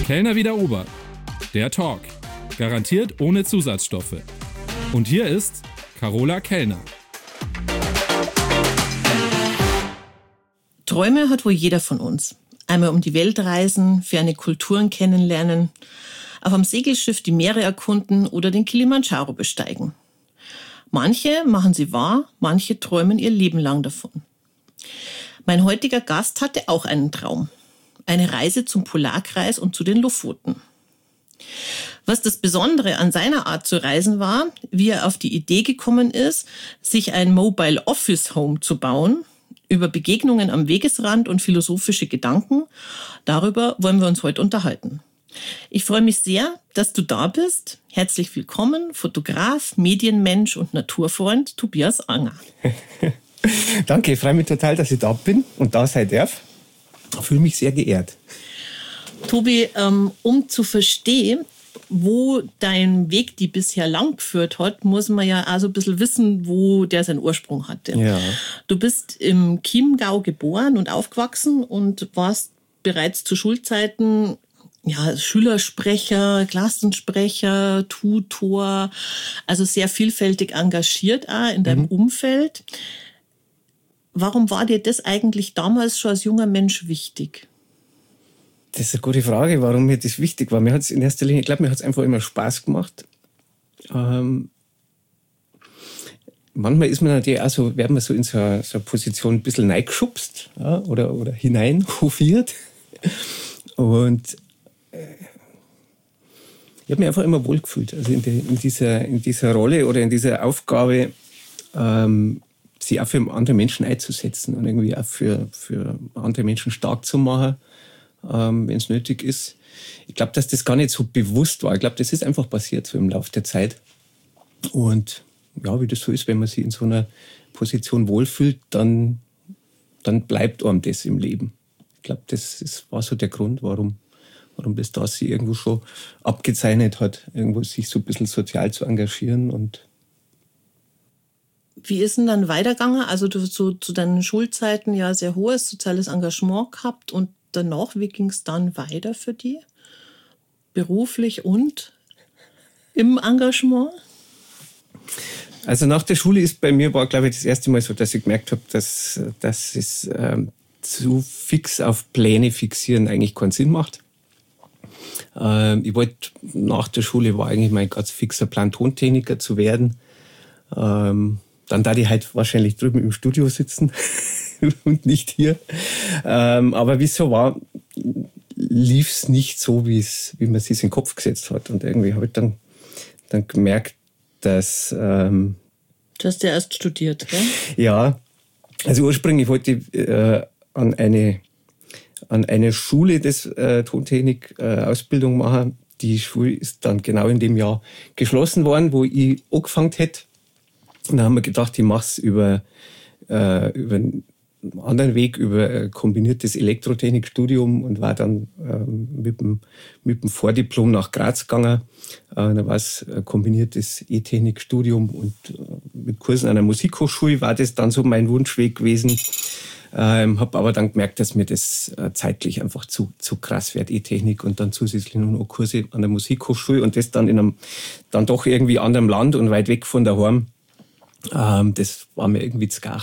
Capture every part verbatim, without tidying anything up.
Kellner wie der Ober. Der Talk. Garantiert ohne Zusatzstoffe. Und hier ist Carola Kellner. Träume hat wohl jeder von uns. Einmal um die Welt reisen, ferne Kulturen kennenlernen, auf einem Segelschiff die Meere erkunden oder den Kilimanjaro besteigen. Manche machen sie wahr, manche träumen ihr Leben lang davon. Mein heutiger Gast hatte auch einen Traum. Eine Reise zum Polarkreis und zu den Lofoten. Was das Besondere an seiner Art zu reisen war, wie er auf die Idee gekommen ist, sich ein Mobile Office Home zu bauen, über Begegnungen am Wegesrand und philosophische Gedanken, darüber wollen wir uns heute unterhalten. Ich freue mich sehr, dass du da bist. Herzlich willkommen, Fotograf, Medienmensch und Naturfreund Tobias Anger. Danke, ich freue mich total, dass ich da bin und da sein darf. Ich fühle mich sehr geehrt. Tobi, ähm, um zu verstehen, wo dein Weg die bisher lang geführt hat, muss man ja auch so ein bisschen wissen, wo der seinen Ursprung hatte. Ja. Du bist im Chiemgau geboren und aufgewachsen und warst bereits zu Schulzeiten ja, Schülersprecher, Klassensprecher, Tutor, also sehr vielfältig engagiert auch in deinem mhm. Umfeld. Warum war dir das eigentlich damals schon als junger Mensch wichtig? Das ist eine gute Frage, warum mir das wichtig war. Mir hat es in erster Linie, ich glaube, mir hat es einfach immer Spaß gemacht. Ähm, manchmal ist man natürlich auch so, wird man so in so eine, so eine Position ein bisschen reingeschubst, ja, oder, oder hineinhofiert. Und äh, ich habe mich einfach immer wohlgefühlt. Also in, der, in, dieser, in dieser Rolle oder in dieser Aufgabe, ähm, sich auch für andere Menschen einzusetzen und irgendwie auch für, für andere Menschen stark zu machen, ähm, wenn es nötig ist. Ich glaube, dass das gar nicht so bewusst war. Ich glaube, das ist einfach passiert so im Laufe der Zeit. Und ja, wie das so ist, wenn man sich in so einer Position wohlfühlt, dann, dann bleibt einem das im Leben. Ich glaube, das ist, war so der Grund, warum, warum das da sich irgendwo schon abgezeichnet hat, irgendwo sich so ein bisschen sozial zu engagieren. Und wie ist denn dann weitergegangen? Also du hast so zu deinen Schulzeiten ja sehr hohes soziales Engagement gehabt und danach, wie ging es dann weiter für dich? Beruflich und im Engagement? Also nach der Schule ist bei mir, war glaube ich das erste Mal so, dass ich gemerkt habe, dass, dass es ähm, zu fix auf Pläne fixieren eigentlich keinen Sinn macht. Ähm, ich wollte nach der Schule, war eigentlich mein ganz fixer Plan, Tontechniker zu werden. Ähm, dann da die halt wahrscheinlich drüben im Studio sitzen und nicht hier. Ähm, aber wie es so war, lief es nicht so, wie es, wie man es sich in den Kopf gesetzt hat. Und irgendwie habe ich dann, dann gemerkt, dass ähm, du hast ja erst studiert, gell? Ja, also ursprünglich wollte ich äh, an eine an eine Schule des äh, Tontechnik äh, Ausbildung machen. Die Schule ist dann genau in dem Jahr geschlossen worden, wo ich angefangen hätte. Und dann haben wir gedacht, ich mache es über, äh, über einen anderen Weg, über ein kombiniertes Elektrotechnikstudium und war dann ähm, mit, dem, mit dem Vordiplom nach Graz gegangen. Äh, da war es ein kombiniertes E-Technikstudium und äh, mit Kursen an einer Musikhochschule war das dann so mein Wunschweg gewesen. Ähm, habe aber dann gemerkt, dass mir das äh, zeitlich einfach zu, zu krass wird, E-Technik und dann zusätzlich noch Kurse an der Musikhochschule und das dann in einem dann doch irgendwie anderem Land und weit weg von daheim. Ähm, das war mir irgendwie zu gar.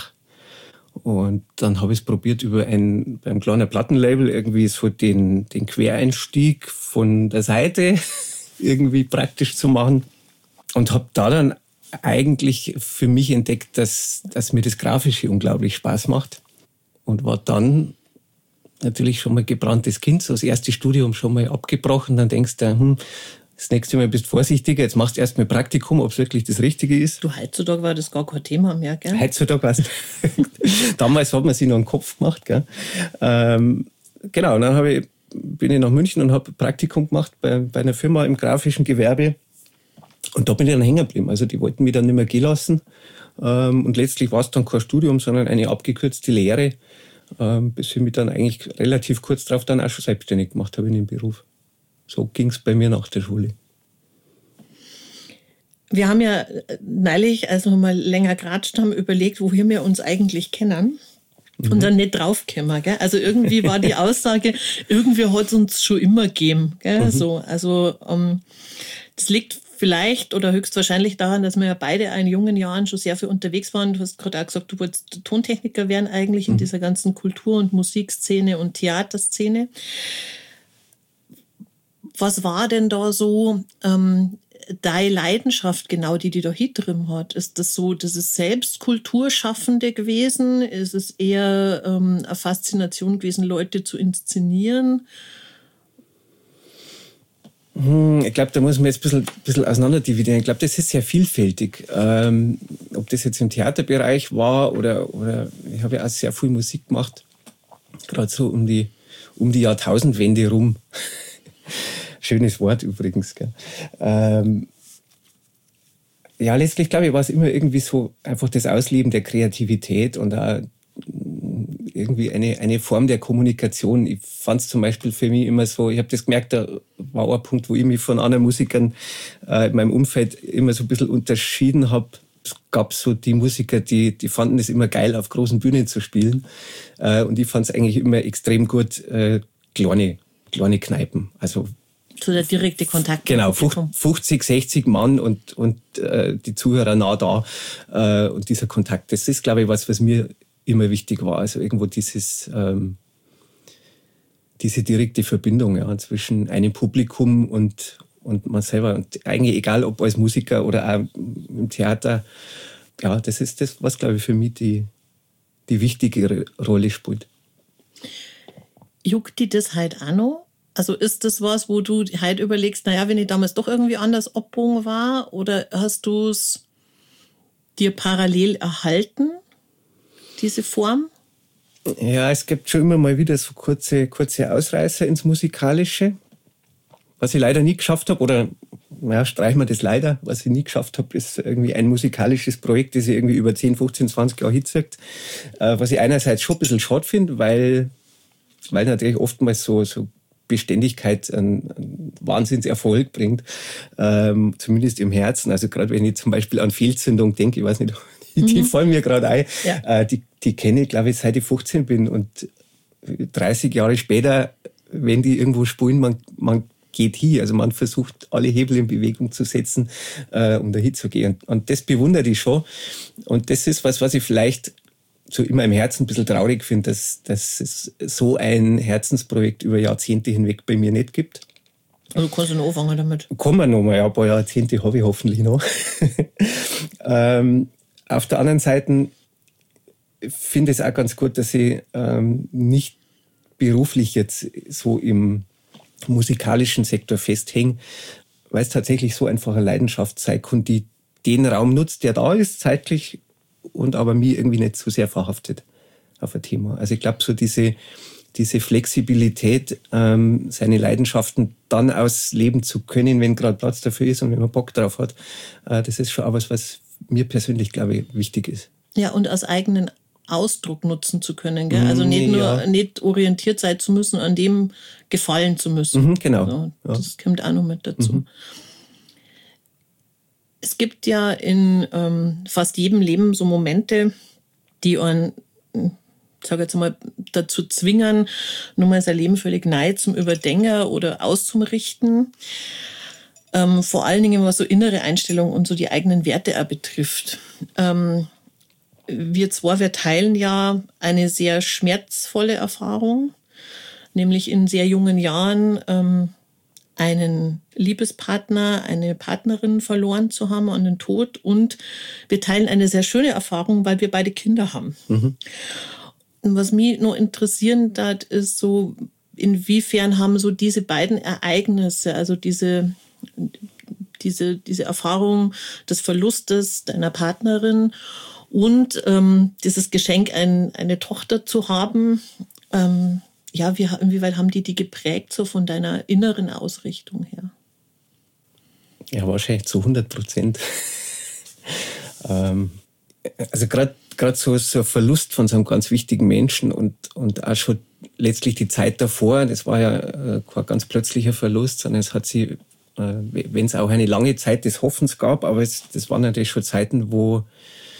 Und dann habe ich es probiert, über ein beim kleinen Plattenlabel irgendwie so den, den Quereinstieg von der Seite irgendwie praktisch zu machen. Und habe da dann eigentlich für mich entdeckt, dass, dass mir das Grafische unglaublich Spaß macht. Und war dann natürlich schon mal gebranntes Kind, so das erste Studium schon mal abgebrochen. Dann denkst du, hm, das nächste Mal bist du vorsichtiger, jetzt machst du erst mal Praktikum, ob es wirklich das Richtige ist. Du, heutzutage war das gar kein Thema mehr, gell? Heutzutage war es. Damals hat man sich noch einen Kopf gemacht, gell? Ähm, genau, und dann habe ich, bin ich nach München und habe Praktikum gemacht bei, bei einer Firma im grafischen Gewerbe. Und da bin ich dann hängen geblieben. Also die wollten mich dann nicht mehr gehen lassen. Ähm, und letztlich war es dann kein Studium, sondern eine abgekürzte Lehre, ähm, bis ich mich dann eigentlich relativ kurz darauf dann auch schon selbstständig gemacht habe in dem Beruf. So ging es bei mir nach der Schule. Wir haben ja neulich, als wir mal länger geratscht haben, überlegt, woher wir uns eigentlich kennen. Mhm. Und dann nicht draufgekommen, gell? Also irgendwie war die Aussage, irgendwie hat es uns schon immer gegeben, gell? Mhm. So, also ähm, das liegt vielleicht oder höchstwahrscheinlich daran, dass wir ja beide in jungen Jahren schon sehr viel unterwegs waren. Du hast gerade auch gesagt, du wolltest Tontechniker werden eigentlich in mhm. dieser ganzen Kultur- und Musikszene und Theaterszene. Was war denn da so ähm, deine Leidenschaft genau, die die da drin hat? Ist das so, das ist selbst Kulturschaffende gewesen? Ist es eher ähm, eine Faszination gewesen, Leute zu inszenieren? Ich glaube, da muss man jetzt ein bisschen, bisschen auseinander dividieren. Ich glaube, das ist sehr vielfältig. Ähm, ob das jetzt im Theaterbereich war oder, oder ich habe ja auch sehr viel Musik gemacht, gerade so um die, um die Jahrtausendwende rum. Schönes Wort übrigens. Gell? Ähm, ja, letztlich glaube ich, war es immer irgendwie so einfach das Ausleben der Kreativität und auch irgendwie eine, eine Form der Kommunikation. Ich fand es zum Beispiel für mich immer so, ich habe das gemerkt, da war ein Punkt, wo ich mich von anderen Musikern äh, in meinem Umfeld immer so ein bisschen unterschieden habe. Es gab so die Musiker, die, die fanden es immer geil, auf großen Bühnen zu spielen. Äh, und ich fand es eigentlich immer extrem gut, äh, kleine, kleine Kneipen. Also so der direkte Kontakt. Genau, fünfzig, sechzig Mann und, und äh, die Zuhörer nah da. Äh, und dieser Kontakt, das ist, glaube ich, was, was mir immer wichtig war. Also irgendwo dieses, ähm, diese direkte Verbindung ja, zwischen einem Publikum und, und man selber. Und eigentlich egal, ob als Musiker oder auch im Theater, ja, das ist das, was, glaube ich, für mich die, die wichtigere Rolle spielt. Juckt die das halt auch noch? Also ist das was, wo du halt überlegst, naja, wenn ich damals doch irgendwie anders abgebogen war, oder hast du es dir parallel erhalten, diese Form? Ja, es gibt schon immer mal wieder so kurze, kurze Ausreißer ins Musikalische, was ich leider nie geschafft habe, oder ja, streichen wir das leider, was ich nie geschafft habe, ist irgendwie ein musikalisches Projekt, das ich irgendwie über zehn, fünfzehn, zwanzig Jahre hinzieht, was ich einerseits schon ein bisschen schade finde, weil, weil natürlich oftmals so, so Beständigkeit einen, einen Wahnsinnserfolg bringt, ähm, zumindest im Herzen. Also gerade wenn ich zum Beispiel an Fehlzündung denke, ich weiß nicht, die, mhm. die fallen mir gerade ein, ja. äh, die, die kenne ich, glaube ich, seit ich fünfzehn bin, und dreißig Jahre später, wenn die irgendwo spielen, man, man geht hin, also man versucht, alle Hebel in Bewegung zu setzen, äh, um da hinzugehen. Und, und das bewundere ich schon. Und das ist was, was ich vielleicht so immer im Herzen ein bisschen traurig finde, dass, dass es so ein Herzensprojekt über Jahrzehnte hinweg bei mir nicht gibt. Also kannst du noch anfangen damit? Kann man noch mal, ja, ein paar Jahrzehnte habe ich hoffentlich noch. ähm, auf der anderen Seite finde ich es auch ganz gut, dass ich ähm, nicht beruflich jetzt so im musikalischen Sektor festhänge, weil es tatsächlich so einfach eine Leidenschaft sei und die den Raum nutzt, der da ist, zeitlich, und aber mir irgendwie nicht so sehr verhaftet auf ein Thema. Also ich glaube, so diese, diese Flexibilität, ähm, seine Leidenschaften dann ausleben zu können, wenn gerade Platz dafür ist und wenn man Bock drauf hat, äh, das ist schon auch was, was mir persönlich, glaube ich, wichtig ist. Ja, und als eigenen Ausdruck nutzen zu können, gell? Also nicht nur ja. nicht orientiert sein zu müssen, an dem gefallen zu müssen. Mhm, genau. Also, das ja. kommt auch noch mit dazu. Mhm. Es gibt ja in ähm, fast jedem Leben so Momente, die einen, ich sage jetzt mal, dazu zwingen, nur mal sein Leben völlig neu zum Überdenken oder auszurichten. Ähm, vor allen Dingen, was so innere Einstellung und so die eigenen Werte auch betrifft. Ähm, wir zwei, wir teilen ja eine sehr schmerzvolle Erfahrung, nämlich in sehr jungen Jahren ähm, einen Liebespartner, eine Partnerin verloren zu haben an den Tod. Und wir teilen eine sehr schöne Erfahrung, weil wir beide Kinder haben. Mhm. Und was mich noch interessieren hat, ist so, inwiefern haben so diese beiden Ereignisse, also diese, diese, diese Erfahrung des Verlustes deiner Partnerin und ähm, dieses Geschenk, ein, eine Tochter zu haben, ähm, ja, wie, inwieweit haben die die geprägt, so von deiner inneren Ausrichtung her? Ja, wahrscheinlich zu hundert Prozent. ähm, also gerade gerade so, so ein Verlust von so einem ganz wichtigen Menschen und, und auch schon letztlich die Zeit davor, das war ja äh, kein ganz plötzlicher Verlust, sondern es hat sie, äh, wenn es auch eine lange Zeit des Hoffens gab, aber es, das waren natürlich schon Zeiten, wo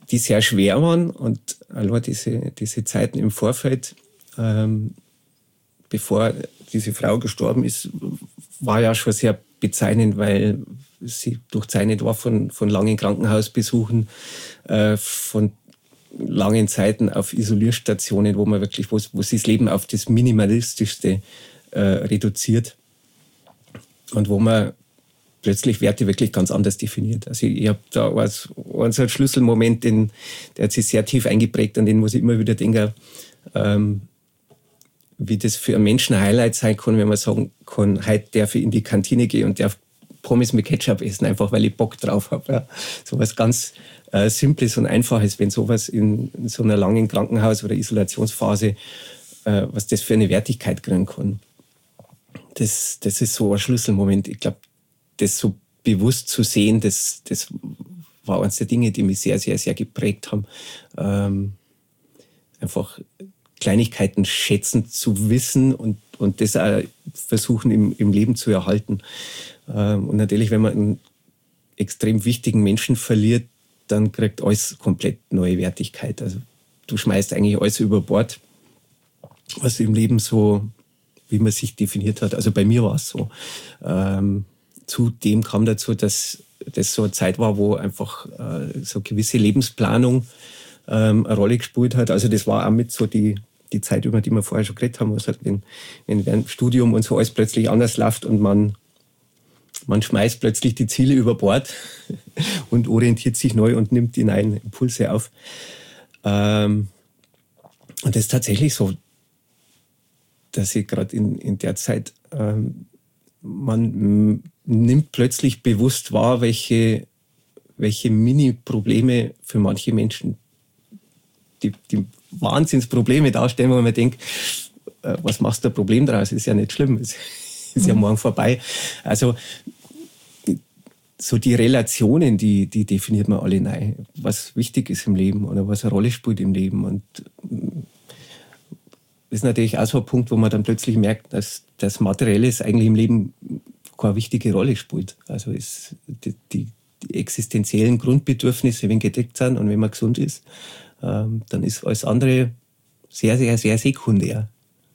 die sehr schwer waren. Und allein diese, diese Zeiten im Vorfeld, ähm, bevor diese Frau gestorben ist, war ja schon sehr bezeichnend, weil sie durchzeichnet war von, von langen Krankenhausbesuchen, äh, von langen Zeiten auf Isolierstationen, wo man wirklich, wo, wo sie das Leben auf das Minimalistischste äh, reduziert und wo man plötzlich Werte wirklich ganz anders definiert. Also ich, ich habe da was, einen so einen Schlüsselmoment, den, der hat sich sehr tief eingeprägt, an den muss ich immer wieder denken, ähm, wie das für einen Menschen ein Highlight sein kann, wenn man sagen kann, heute darf ich in die Kantine gehen und darf Pommes mit Ketchup essen, einfach weil ich Bock drauf habe. Ja. So was ganz äh, Simples und Einfaches, wenn sowas in, in so einer langen Krankenhaus- oder Isolationsphase, äh, was das für eine Wertigkeit kriegen kann. Das, das ist so ein Schlüsselmoment. Ich glaube, das so bewusst zu sehen, das, das war eines der Dinge, die mich sehr, sehr, sehr geprägt haben. Ähm, einfach Kleinigkeiten schätzen zu wissen und, und das auch versuchen im, im Leben zu erhalten. Ähm, und natürlich, wenn man einen extrem wichtigen Menschen verliert, dann kriegt alles komplett neue Wertigkeit. Also du schmeißt eigentlich alles über Bord, was im Leben so, wie man sich definiert hat. Also bei mir war es so. Ähm, zudem kam dazu, dass das so eine Zeit war, wo einfach äh, so gewisse Lebensplanung ähm, eine Rolle gespielt hat. Also das war auch mit so die, die Zeit, über die wir vorher schon geredet haben, was halt, wenn, wenn während dem Studium und so alles plötzlich anders läuft und man, man schmeißt plötzlich die Ziele über Bord und orientiert sich neu und nimmt die neuen Impulse auf. Ähm, und das ist tatsächlich so, dass ich gerade in, in der Zeit, ähm, man m- nimmt plötzlich bewusst wahr, welche, welche Mini-Probleme für manche Menschen die, die Wahnsinnsprobleme darstellen, wo man denkt, äh, was machst du ein Problem draus? Ist ja nicht schlimm, ist, ist mhm. ja morgen vorbei. Also so die Relationen, die, die definiert man alle neu. Was wichtig ist im Leben oder was eine Rolle spielt im Leben. Und das ist natürlich auch so ein Punkt, wo man dann plötzlich merkt, dass das Materielles eigentlich im Leben keine wichtige Rolle spielt. Also ist die, die, die existenziellen Grundbedürfnisse, wenn gedeckt sind und wenn man gesund ist, ähm, dann ist alles andere sehr, sehr, sehr sekundär.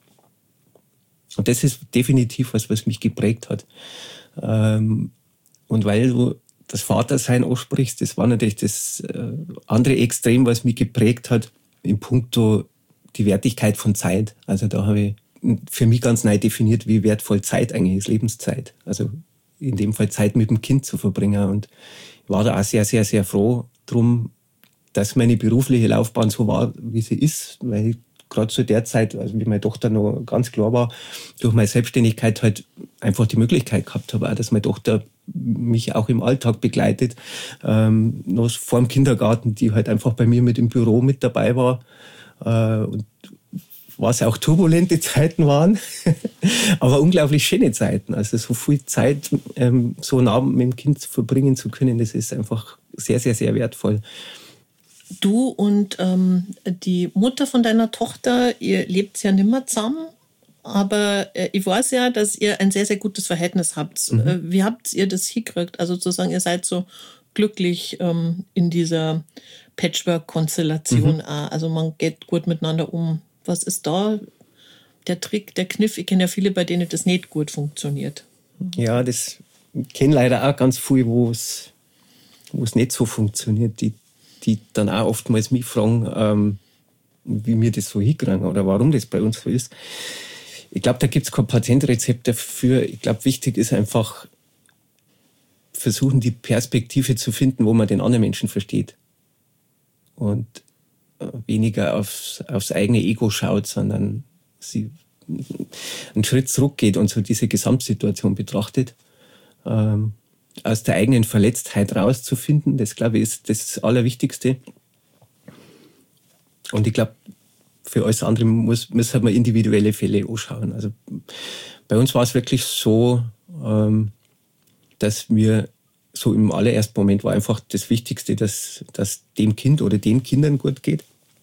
Und das ist definitiv was, was mich geprägt hat. Ähm, und weil du das Vatersein aussprichst, das war natürlich das äh, andere Extrem, was mich geprägt hat, in puncto die Wertigkeit von Zeit. Also da habe ich für mich ganz neu definiert, wie wertvoll Zeit eigentlich ist, Lebenszeit. Also in dem Fall Zeit mit dem Kind zu verbringen. Und ich war da auch sehr, sehr, sehr froh drum, dass meine berufliche Laufbahn so war, wie sie ist, weil ich gerade zu der Zeit, also wie meine Tochter noch ganz klar war, durch meine Selbstständigkeit halt einfach die Möglichkeit gehabt habe, auch, dass meine Tochter mich auch im Alltag begleitet. Ähm, noch vor dem Kindergarten, die halt einfach bei mir mit im Büro mit dabei war. Äh, und was auch turbulente Zeiten waren, aber unglaublich schöne Zeiten. Also so viel Zeit ähm, so nah mit dem Kind verbringen zu können, das ist einfach sehr, sehr, sehr wertvoll. Du und ähm, die Mutter von deiner Tochter, ihr lebt ja nicht mehr zusammen, aber äh, ich weiß ja, dass ihr ein sehr, sehr gutes Verhältnis habt. Mhm. Äh, wie habt ihr das hingekriegt? Also sozusagen, ihr seid so glücklich ähm, in dieser Patchwork-Konstellation. Mhm. Also man geht gut miteinander um. Was ist da der Trick, der Kniff? Ich kenne ja viele, bei denen das nicht gut funktioniert. Ja, das kenne leider auch ganz viele, wo es wo es nicht so funktioniert, die die dann auch oftmals mich fragen, ähm, wie wir das so hinkriegen oder warum das bei uns so ist. Ich glaube, da gibt es kein Patentrezept dafür. Ich glaube, wichtig ist einfach versuchen, die Perspektive zu finden, wo man den anderen Menschen versteht. Und äh, weniger aufs, aufs eigene Ego schaut, sondern sie einen Schritt zurückgeht und so diese Gesamtsituation betrachtet. Ähm, aus der eigenen Verletztheit rauszufinden, das glaube ich ist das Allerwichtigste. Und ich glaube, für alles andere muss, muss man individuelle Fälle anschauen. Also bei uns war es wirklich so, ähm, dass mir so im allerersten Moment war einfach das Wichtigste, dass, dass dem Kind oder den Kindern gut geht.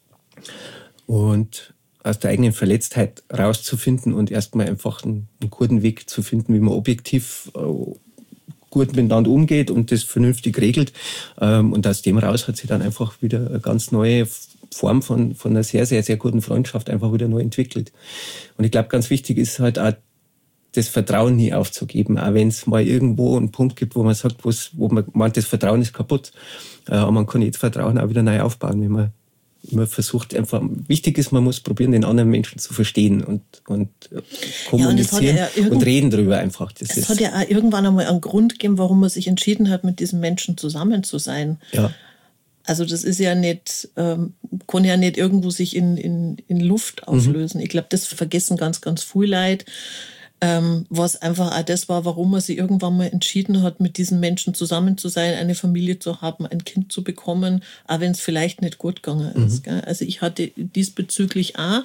Und aus der eigenen Verletztheit rauszufinden und erstmal einfach einen, einen guten Weg zu finden, wie man objektiv äh, gut miteinander umgeht und das vernünftig regelt. Ähm, und aus dem raus hat sich dann einfach wieder eine ganz neue Form von, von einer sehr, sehr, sehr guten Freundschaft einfach wieder neu entwickelt. Und ich glaube, ganz wichtig ist halt auch, das Vertrauen nie aufzugeben, auch wenn es mal irgendwo einen Punkt gibt, wo man sagt, wo man meint, das Vertrauen ist kaputt. Aber man kann jetzt Vertrauen auch wieder neu aufbauen, wenn man man versucht einfach, wichtig ist, man muss probieren, den anderen Menschen zu verstehen und, und kommunizieren ja, und, ja irgend, und reden darüber einfach. Das es ist, hat ja auch irgendwann einmal einen Grund gegeben, warum man sich entschieden hat, mit diesem Menschen zusammen zu sein. Ja. Also das ist ja nicht, ähm, kann ja nicht irgendwo sich in, in, in Luft auflösen. Mhm. Ich glaube, das vergessen ganz, ganz viel Leute. Ähm, was einfach auch das war, warum man sich irgendwann mal entschieden hat, mit diesen Menschen zusammen zu sein, eine Familie zu haben, ein Kind zu bekommen, auch wenn es vielleicht nicht gut gegangen ist. Mhm. Gell? Also ich hatte diesbezüglich auch,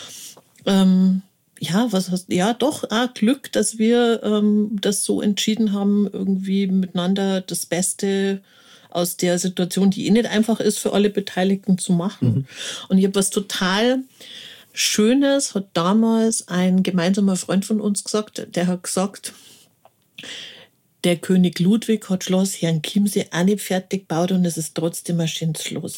ähm, ja, was heißt, ja doch auch Glück, dass wir ähm, das so entschieden haben, irgendwie miteinander das Beste aus der Situation, die eh nicht einfach ist, für alle Beteiligten zu machen. Mhm. Und ich habe was total Schönes, hat damals ein gemeinsamer Freund von uns gesagt, der hat gesagt, der König Ludwig hat Schloss Herrn Chiemsee auch nicht fertig gebaut und es ist trotzdem ein schönes Schloss.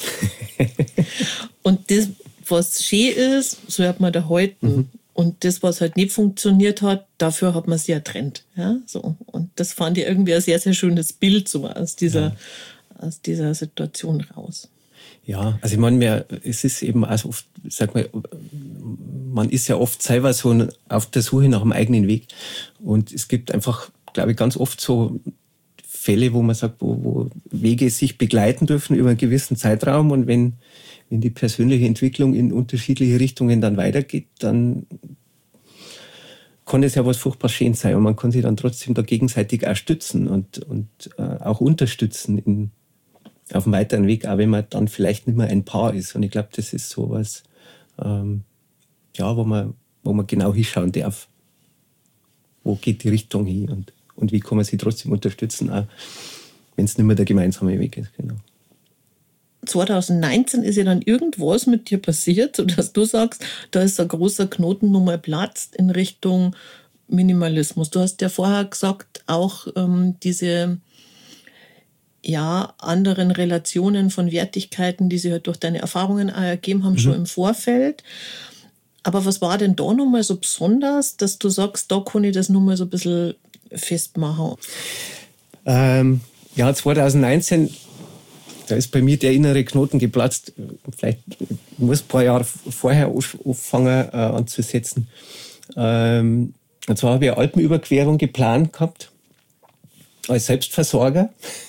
Und das, was schön ist, so hat man da heute. Mhm. Und das, was halt nicht funktioniert hat, dafür hat man sich ja getrennt. Ja, so. Und das fand ich irgendwie ein sehr, sehr schönes Bild so aus dieser, ja. aus dieser Situation raus. Ja, also ich meine, mir, es ist eben also oft, sag mal, man ist ja oft selber so auf der Suche nach dem eigenen Weg. Und es gibt einfach, glaube ich, ganz oft so Fälle, wo man sagt, wo, wo Wege sich begleiten dürfen über einen gewissen Zeitraum. Und wenn, wenn die persönliche Entwicklung in unterschiedliche Richtungen dann weitergeht, dann kann es ja was furchtbar schön sein. Und man kann sich dann trotzdem da gegenseitig auch stützen und, und äh, auch unterstützen in auf dem weiteren Weg, auch wenn man dann vielleicht nicht mehr ein Paar ist. Und ich glaube, das ist so was, ähm, ja, wo man, wo man genau hinschauen darf. Wo geht die Richtung hin und, und wie kann man sie trotzdem unterstützen, auch wenn es nicht mehr der gemeinsame Weg ist. Genau. zwanzig neunzehn ist ja dann irgendwas mit dir passiert, sodass du sagst, da ist ein großer Knoten nochmal platzt in Richtung Minimalismus. Du hast ja vorher gesagt, auch ähm, diese ja, anderen Relationen von Wertigkeiten, die sich halt durch deine Erfahrungen ergeben haben, mhm. schon im Vorfeld. Aber was war denn da nochmal so besonders, dass du sagst, da kann ich das nochmal so ein bisschen festmachen? Ähm, ja, zwanzig neunzehn, da ist bei mir der innere Knoten geplatzt. Vielleicht muss ein paar Jahre vorher anfangen äh, anzusetzen. Ähm, und zwar habe ich eine Alpenüberquerung geplant gehabt, als Selbstversorger.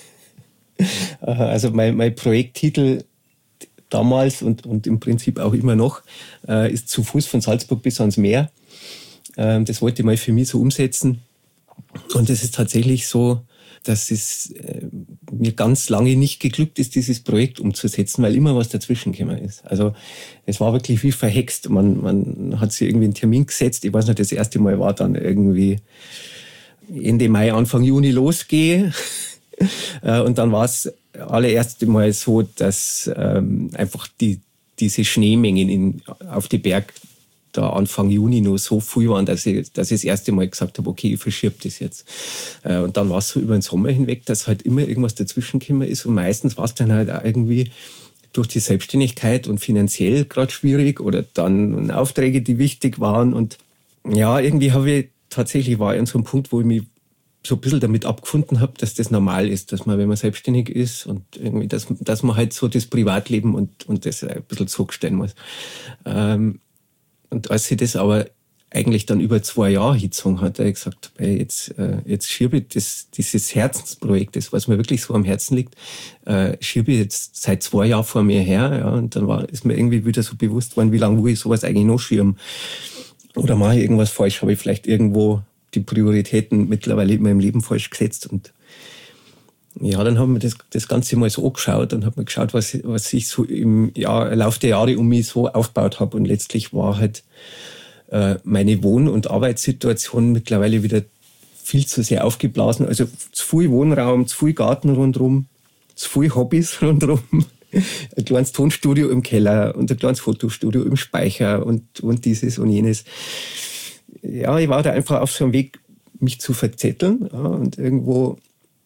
Also mein, mein Projekttitel damals und, und im Prinzip auch immer noch äh, ist zu Fuß von Salzburg bis ans Meer. Ähm, das wollte ich mal für mich so umsetzen. Und es ist tatsächlich so, dass es äh, mir ganz lange nicht geglückt ist, dieses Projekt umzusetzen, weil immer was dazwischen gekommen ist. Also es war wirklich wie verhext. Man, man hat sich irgendwie einen Termin gesetzt. Ich weiß nicht, das erste Mal war dann irgendwie Ende Mai, Anfang Juni losgehe. Und dann war es allererste Mal so, dass ähm, einfach die, diese Schneemengen in, auf die Berg da Anfang Juni noch so viel waren, dass ich, dass ich das erste Mal gesagt habe, okay, ich verschiebe das jetzt. Äh, und dann war es so über den Sommer hinweg, dass halt immer irgendwas dazwischen gekommen ist. Und meistens war es dann halt auch irgendwie durch die Selbstständigkeit und finanziell gerade schwierig oder dann Aufträge, die wichtig waren. Und ja, irgendwie habe ich tatsächlich, war ich an so einem Punkt, wo ich mich so ein bisschen damit abgefunden habe, dass das normal ist, dass man, wenn man selbstständig ist und irgendwie, dass, dass man halt so das Privatleben und, und das ein bisschen zurückstellen muss. Ähm, und als sie das aber eigentlich dann über zwei Jahre hingezogen hat, habe ich gesagt, hey, jetzt, äh, jetzt schiebe ich das, dieses Herzensprojekt, das, was mir wirklich so am Herzen liegt, äh, schiebe ich jetzt seit zwei Jahren vor mir her, ja, und dann war, ist mir irgendwie wieder so bewusst worden, wie lange will ich sowas eigentlich noch schieben? Oder mache ich irgendwas falsch? Habe ich vielleicht irgendwo die Prioritäten mittlerweile in meinem Leben falsch gesetzt? Und ja, dann haben wir das, das Ganze mal so angeschaut und habe mir geschaut, was, was ich so im Jahr, Lauf der Jahre um mich so aufgebaut habe. Und letztlich war halt äh, meine Wohn- und Arbeitssituation mittlerweile wieder viel zu sehr aufgeblasen. Also zu viel Wohnraum, zu viel Garten rundherum, zu viel Hobbys rundherum. Ein kleines Tonstudio im Keller und ein kleines Fotostudio im Speicher und, und dieses und jenes. Ja, ich war da einfach auf so einem Weg, mich zu verzetteln, ja, und irgendwo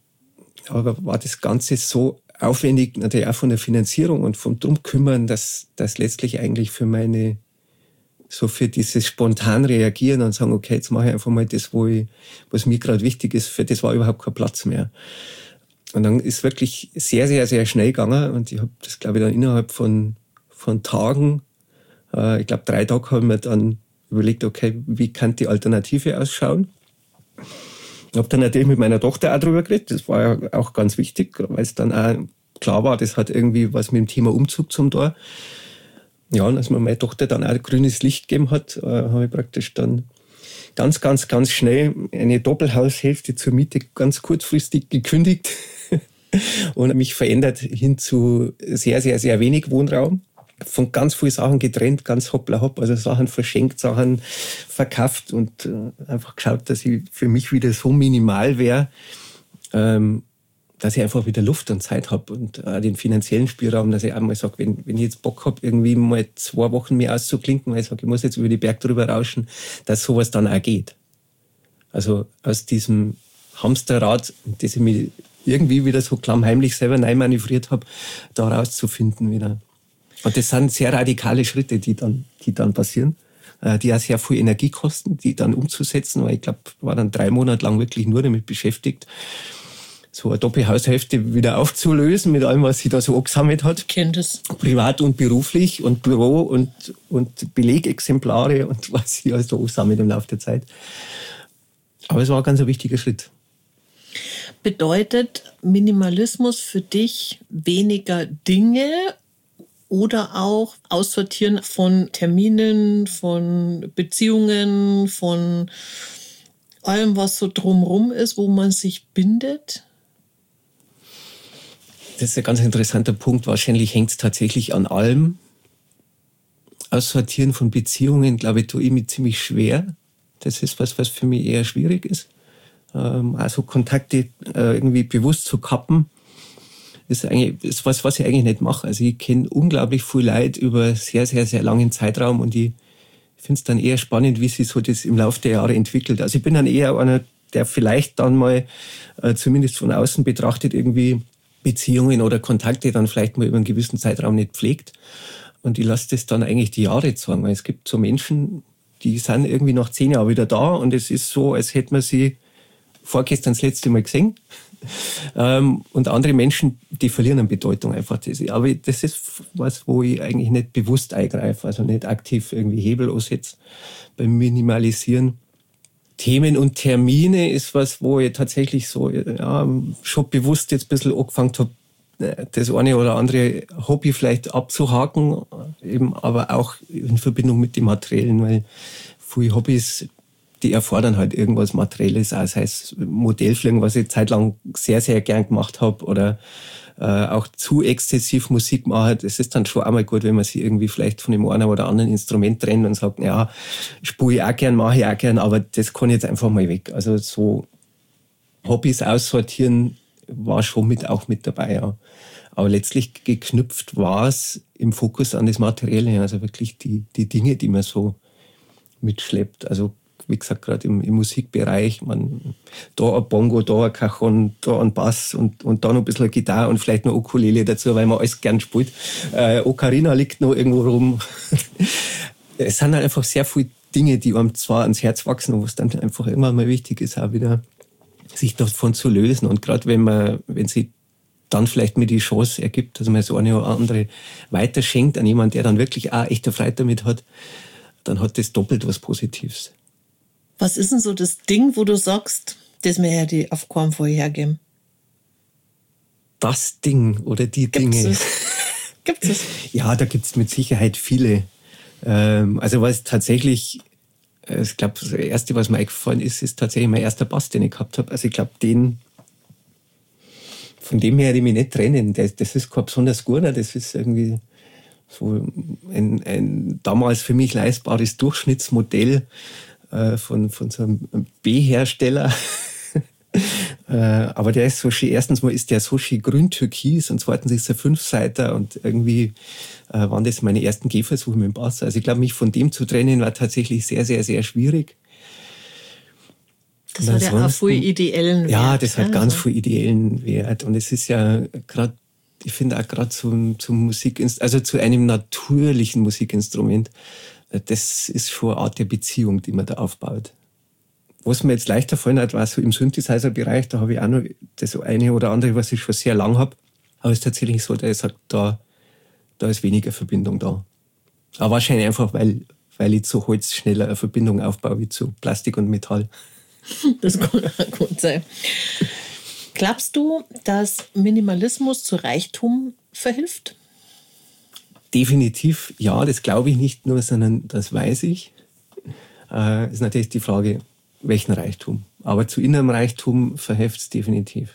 aber war das Ganze so aufwendig, natürlich auch von der Finanzierung und vom Drum kümmern, dass das letztlich eigentlich für meine, so für dieses spontan reagieren und sagen, okay, jetzt mache ich einfach mal das, wo ich, was mir gerade wichtig ist, für das war überhaupt kein Platz mehr. Und dann ist wirklich sehr, sehr, sehr schnell gegangen und ich habe das, glaube ich, dann innerhalb von, von Tagen, äh, ich glaube drei Tage haben wir dann überlegt, okay, wie kann die Alternative ausschauen? Ich habe dann natürlich mit meiner Tochter auch drüber geredet, das war ja auch ganz wichtig, weil es dann auch klar war, das hat irgendwie was mit dem Thema Umzug zum Tor. Ja, und als mir meine Tochter dann auch grünes Licht gegeben hat, äh, habe ich praktisch dann ganz, ganz, ganz schnell eine Doppelhaushälfte zur Miete ganz kurzfristig gekündigt und mich verändert hin zu sehr, sehr, sehr wenig Wohnraum. Von ganz vielen Sachen getrennt, ganz hoppla hopp, also Sachen verschenkt, Sachen verkauft und äh, einfach geschaut, dass ich für mich wieder so minimal wäre, ähm, dass ich einfach wieder Luft und Zeit habe und äh, den finanziellen Spielraum, dass ich einmal sage, wenn, wenn ich jetzt Bock habe, irgendwie mal zwei Wochen mehr auszuklinken, weil ich sage, ich muss jetzt über die Berg drüber rauschen, dass sowas dann auch geht. Also aus diesem Hamsterrad, das ich mir irgendwie wieder so klammheimlich selber reinmanövriert habe, da rauszufinden wieder. Und das sind sehr radikale Schritte, die dann, die dann passieren, die auch sehr viel Energie kosten, die dann umzusetzen, weil ich glaube, war dann drei Monate lang wirklich nur damit beschäftigt, so eine Doppelhaushälfte wieder aufzulösen mit allem, was sie da so angesammelt hat. Ich kenne das. Privat und beruflich und Büro und, und Belegexemplare und was sie alles da angesammelt im Laufe der Zeit. Aber es war ein ganz wichtiger Schritt. Bedeutet Minimalismus für dich weniger Dinge oder auch Aussortieren von Terminen, von Beziehungen, von allem, was so drumherum ist, wo man sich bindet? Das ist ein ganz interessanter Punkt. Wahrscheinlich hängt es tatsächlich an allem. Aussortieren von Beziehungen, glaube ich, tue ich mir ziemlich schwer. Das ist was, was für mich eher schwierig ist. Ähm, also Kontakte äh, irgendwie bewusst zu kappen, ist eigentlich ist was, was ich eigentlich nicht mache. Also ich kenne unglaublich viel Leute über sehr, sehr, sehr langen Zeitraum und ich finde es dann eher spannend, wie sich so das im Laufe der Jahre entwickelt. Also ich bin dann eher einer, der vielleicht dann mal, äh, zumindest von außen betrachtet, irgendwie Beziehungen oder Kontakte dann vielleicht mal über einen gewissen Zeitraum nicht pflegt. Und ich lasse das dann eigentlich die Jahre zeigen, weil es gibt so Menschen, die sind irgendwie nach zehn Jahren wieder da und es ist so, als hätte man sie vorgestern das letzte Mal gesehen. Ähm, und andere Menschen, die verlieren an Bedeutung einfach. Das. Aber das ist was, wo ich eigentlich nicht bewusst eingreife, also nicht aktiv irgendwie Hebel aussetze beim Minimalisieren. Themen und Termine ist was, wo ich tatsächlich so ja, schon bewusst jetzt ein bisschen angefangen habe, das eine oder andere Hobby vielleicht abzuhaken, eben aber auch in Verbindung mit dem Materiellen, weil viele Hobbys, die erfordern halt irgendwas Materielles, auch, sei es Modellfliegen, was ich zeitlang sehr, sehr gern gemacht habe, oder äh, auch zu exzessiv Musik machen. Das ist dann schon einmal gut, wenn man sich irgendwie vielleicht von dem einen oder anderen Instrument trennt und sagt, ja, spiele ich auch gern, mache ich auch gern, aber das kann jetzt einfach mal weg. Also so Hobbys aussortieren war schon mit, auch mit dabei, ja. Aber letztlich geknüpft war es im Fokus an das Materielle, also wirklich die, die Dinge, die man so mitschleppt. Also wie gesagt, gerade im, im Musikbereich, man, da ein Bongo, da ein Cajon, da ein Bass und, und da noch ein bisschen Gitarre und vielleicht noch Ukulele dazu, weil man alles gern spielt. Äh, Ocarina liegt noch irgendwo rum. Es sind halt einfach sehr viele Dinge, die einem zwar ans Herz wachsen und was dann einfach irgendwann mal wichtig ist, auch wieder sich davon zu lösen. Und gerade wenn man, wenn sie dann vielleicht mir die Chance ergibt, dass man so eine oder andere weiterschenkt an jemanden, der dann wirklich auch echte Freude damit hat, dann hat das doppelt was Positives. Was ist denn so das Ding, wo du sagst, das mir hätte ich auf keinen Fall hergeben? Das Ding oder die Gibt's Dinge. Es? Gibt es? Ja, da gibt es mit Sicherheit viele. Ähm, also was tatsächlich, ich glaube, das Erste, was mir eingefallen ist, ist tatsächlich mein erster Bass, den ich gehabt habe. Also ich glaube, den, von dem her hätte ich mich nicht trennen. Das, das ist kein besonders guter, das ist irgendwie so ein, ein damals für mich leistbares Durchschnittsmodell von, von so einem B-Hersteller. Aber der ist so schön, erstens mal ist der so schön grün-türkis und zweitens ist er Fünfseiter und irgendwie äh, waren das meine ersten Gehversuche mit dem Bass. Also ich glaube, mich von dem zu trennen war tatsächlich sehr, sehr, sehr schwierig. Das hat ja auch viel ideellen Wert. Ja, das hat also. ganz viel ideellen Wert. Und es ist ja gerade, ich finde auch gerade zum, zum Musikinstrument, also zu einem natürlichen Musikinstrument, das ist schon eine Art der Beziehung, die man da aufbaut. Was mir jetzt leichter gefallen hat, war so im Synthesizer-Bereich, da habe ich auch noch das eine oder andere, was ich schon sehr lang habe. Aber es ist tatsächlich so, dass ich sage, da, da ist weniger Verbindung da. Aber wahrscheinlich einfach, weil, weil ich zu Holz schneller eine Verbindung aufbaue wie zu Plastik und Metall. Das kann auch gut sein. Glaubst du, dass Minimalismus zu Reichtum verhilft? Definitiv ja, das glaube ich nicht nur, sondern das weiß ich. Äh, ist natürlich die Frage, welchen Reichtum. Aber zu innerem Reichtum verhilft es definitiv.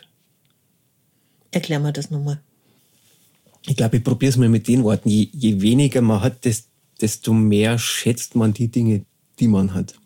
Erklär mir das nochmal. Ich glaube, ich probiere es mal mit den Worten. Je, je weniger man hat, desto mehr schätzt man die Dinge, die man hat.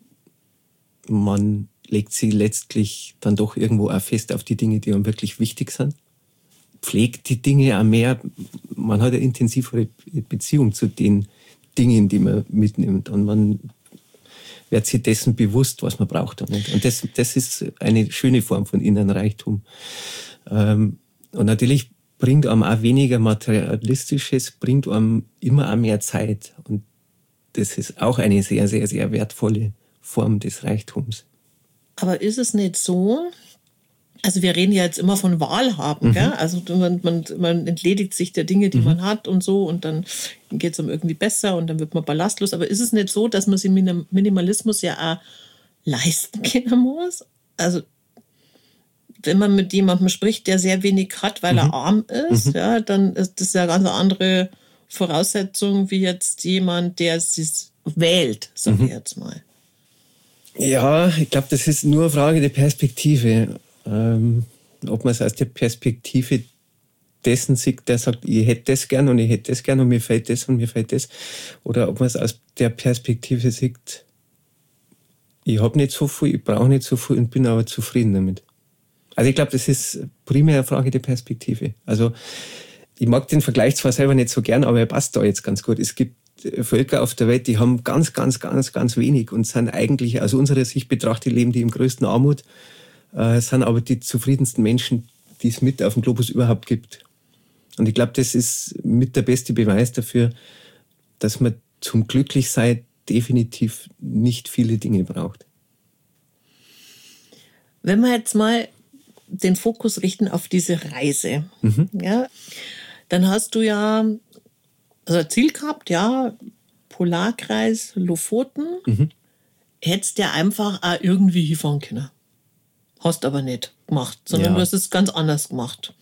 Man legt sie letztlich dann doch irgendwo auch fest auf die Dinge, die einem wirklich wichtig sind. Pflegt die Dinge auch mehr. Man hat eine intensivere Beziehung zu den Dingen, die man mitnimmt. Und man wird sich dessen bewusst, was man braucht. Und das, das ist eine schöne Form von inneren Reichtum. Und natürlich bringt einem auch weniger Materialistisches, bringt einem immer auch mehr Zeit. Und das ist auch eine sehr, sehr, sehr wertvolle Form des Reichtums. Aber ist es nicht so, also wir reden ja jetzt immer von Wahlhaben, mhm. gell? Also man, man, man entledigt sich der Dinge, die mhm. man hat und so und dann geht es um irgendwie besser und dann wird man ballastlos. Aber ist es nicht so, dass man sich Minimalismus ja auch leisten können muss? Also wenn man mit jemandem spricht, der sehr wenig hat, weil mhm. er arm ist, mhm. ja, dann ist das ja eine ganz andere Voraussetzung wie jetzt jemand, der es wählt, sagen wir mhm. jetzt mal. Ja, ich glaube, das ist nur eine Frage der Perspektive. Ähm, ob man es aus der Perspektive dessen sieht, der sagt, ich hätte das gern und ich hätte das gern und mir fällt das und mir fällt das. Oder ob man es aus der Perspektive sieht, ich habe nicht so viel, ich brauche nicht so viel und bin aber zufrieden damit. Also ich glaube, das ist primär eine Frage der Perspektive. Also ich mag den Vergleich zwar selber nicht so gern, aber er passt da jetzt ganz gut. Es gibt Völker auf der Welt, die haben ganz, ganz, ganz, ganz wenig und sind eigentlich aus unserer Sicht betrachtet, leben die im größten Armut, äh, sind aber die zufriedensten Menschen, die es mit auf dem Globus überhaupt gibt. Und ich glaube, das ist mit der beste Beweis dafür, dass man zum Glücklichsein definitiv nicht viele Dinge braucht. Wenn wir jetzt mal den Fokus richten auf diese Reise, mhm. ja, dann hast du ja also ein Ziel gehabt, ja, Polarkreis, Lofoten, mhm. hättest ja einfach auch irgendwie hinfahren können. Hast aber nicht gemacht, sondern ja. du hast es ganz anders gemacht.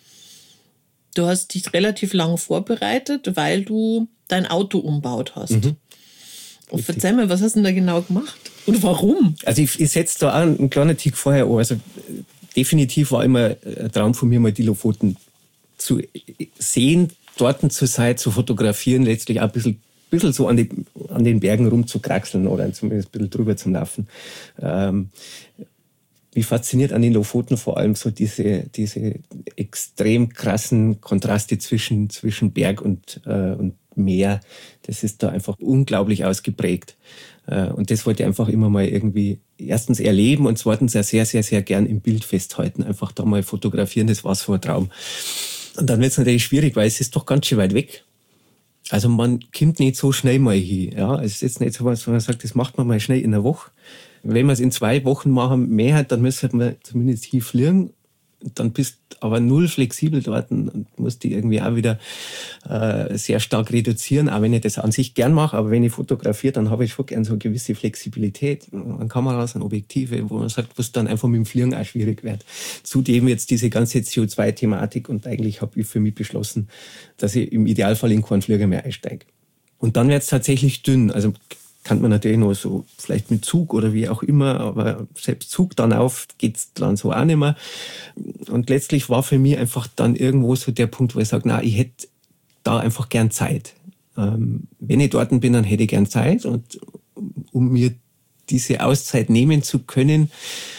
Du hast dich relativ lang vorbereitet, weil du dein Auto umbaut hast. Mhm. Und verzeih mir, was hast du denn da genau gemacht? Und warum? Also ich, ich setze da auch einen kleinen Tick vorher an. Also definitiv war immer ein Traum von mir, mal die Lofoten zu sehen, dort zu sein, zu fotografieren, letztlich auch ein bisschen, bisschen so an, die, an den Bergen rumzukraxeln oder zumindest ein bisschen drüber zu laufen. Ähm, mich fasziniert an den Lofoten vor allem so diese, diese extrem krassen Kontraste zwischen, zwischen Berg und, äh, und Meer. Das ist da einfach unglaublich ausgeprägt. Äh, und das wollte ich einfach immer mal irgendwie erstens erleben und zweitens sehr, sehr, sehr, sehr gern im Bild festhalten. Einfach da mal fotografieren, das war so ein Traum. Und dann wird es natürlich schwierig, weil es ist doch ganz schön weit weg. Also man kommt nicht so schnell mal hin. Ja? Es ist jetzt nicht so was, wo man sagt, das macht man mal schnell in einer Woche. Wenn wir es in zwei Wochen machen, mehr hat, dann müssen wir zumindest hinfliegen. Dann bist aber null flexibel dort und musst die irgendwie auch wieder äh, sehr stark reduzieren, auch wenn ich das an sich gern mache. Aber wenn ich fotografiere, dann habe ich schon gern so eine gewisse Flexibilität an Kameras, an Objektive, wo man sagt, was dann einfach mit dem Fliegen auch schwierig wird. Zudem jetzt diese ganze C O zwei Thematik und eigentlich habe ich für mich beschlossen, dass ich im Idealfall in keinen Flieger mehr einsteige. Und dann wird es tatsächlich dünn. Also kann man natürlich noch so, vielleicht mit Zug oder wie auch immer, aber selbst Zug dann auf, geht's dann so auch nicht mehr. Und letztlich war für mich einfach dann irgendwo so der Punkt, wo ich sage, na, ich hätte da einfach gern Zeit. Ähm, wenn ich dort bin, dann hätte ich gern Zeit und um mir diese Auszeit nehmen zu können,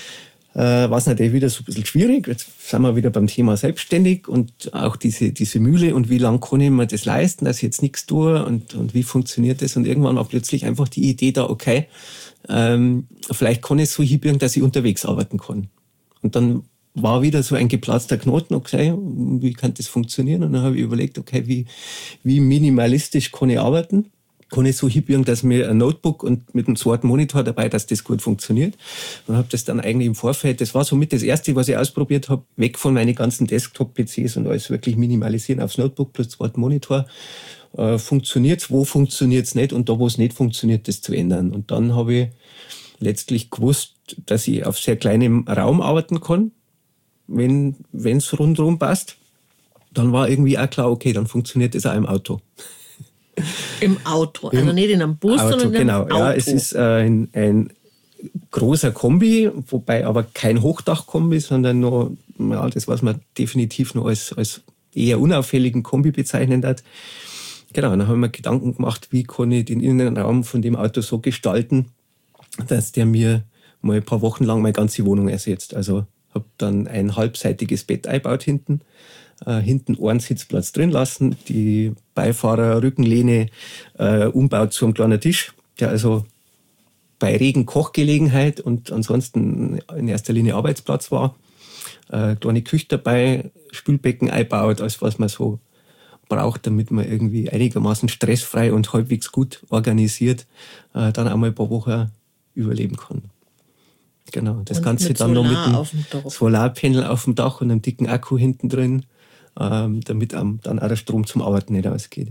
äh, war es natürlich wieder so ein bisschen schwierig. Jetzt sind wir wieder beim Thema selbstständig und auch diese, diese Mühle und wie lange kann ich mir das leisten, dass ich jetzt nichts tue und, und wie funktioniert das? Und irgendwann war plötzlich einfach die Idee da, okay, ähm, vielleicht kann ich es so hinbiegen, dass ich unterwegs arbeiten kann. Und dann war wieder so ein geplatzter Knoten, okay, wie kann das funktionieren? Und dann habe ich überlegt, okay, wie, wie minimalistisch kann ich arbeiten? Kann ich so hinbiegen, dass mir ein Notebook und mit einem zweiten Monitor dabei, dass das gut funktioniert. Und habe das dann eigentlich im Vorfeld, das war somit das Erste, was ich ausprobiert habe, weg von meinen ganzen Desktop-P Cs und alles wirklich minimalisieren aufs Notebook plus zweiten Monitor. Äh, funktioniert's, wo funktioniert's nicht und da, wo es nicht funktioniert, das zu ändern. Und dann habe ich letztlich gewusst, dass ich auf sehr kleinem Raum arbeiten kann, wenn es rundherum passt. Dann war irgendwie auch klar, okay, dann funktioniert das auch im Auto. Im Auto, also Im nicht in einem Bus, Auto, sondern genau. im Auto. Ja, es ist äh, ein, ein großer Kombi, wobei aber kein Hochdachkombi, sondern nur, ja, das, was man definitiv noch als, als eher unauffälligen Kombi bezeichnen hat. Genau, dann habe ich mir Gedanken gemacht, wie kann ich den Innenraum von dem Auto so gestalten, dass der mir mal ein paar Wochen lang meine ganze Wohnung ersetzt. Also habe dann ein halbseitiges Bett eingebaut hinten, äh, hinten einen Sitzplatz drin lassen, die Beifahrerrückenlehne äh, umbaut zu einem kleinen Tisch, der also bei Regen Kochgelegenheit und ansonsten in erster Linie Arbeitsplatz war. Äh, kleine Küche dabei, Spülbecken eingebaut, alles was man so braucht, damit man irgendwie einigermaßen stressfrei und halbwegs gut organisiert äh, dann einmal ein paar Wochen überleben kann. Genau, das und Ganze dann noch mit einem Solarpanel auf dem Dach und einem dicken Akku hinten drin, ähm, damit um, dann auch der Strom zum Arbeiten nicht ausgeht.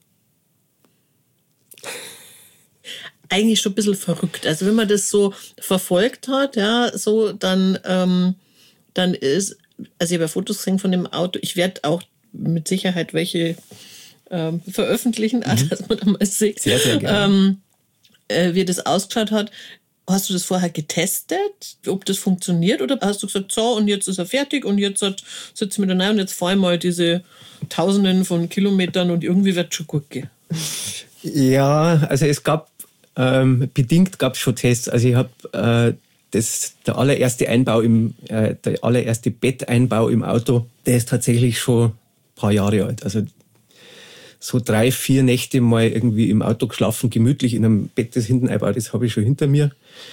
Eigentlich schon ein bisschen verrückt. Also wenn man das so verfolgt hat, ja, so dann, ähm, dann ist, also ich habe ja Fotos gesehen von dem Auto, ich werde auch mit Sicherheit welche ähm, veröffentlichen, mhm. dass man da mal sieht, sehr, sehr gerne. Ähm, äh, wie das ausgeschaut hat. Hast du das vorher getestet, ob das funktioniert? Oder hast du gesagt, so, und jetzt ist er fertig und jetzt sitze ich mit der Nähe und jetzt fahre ich mal diese Tausenden von Kilometern und irgendwie wird es schon gut gehen? Ja, also es gab, ähm, bedingt gab es schon Tests. Also ich habe äh, das, der allererste Einbau im, äh, der allererste Betteinbau im Auto, der ist tatsächlich schon ein paar Jahre alt. Also so drei, vier Nächte mal irgendwie im Auto geschlafen, gemütlich in einem Bett, das hinten einbaut, das habe ich schon hinter mir.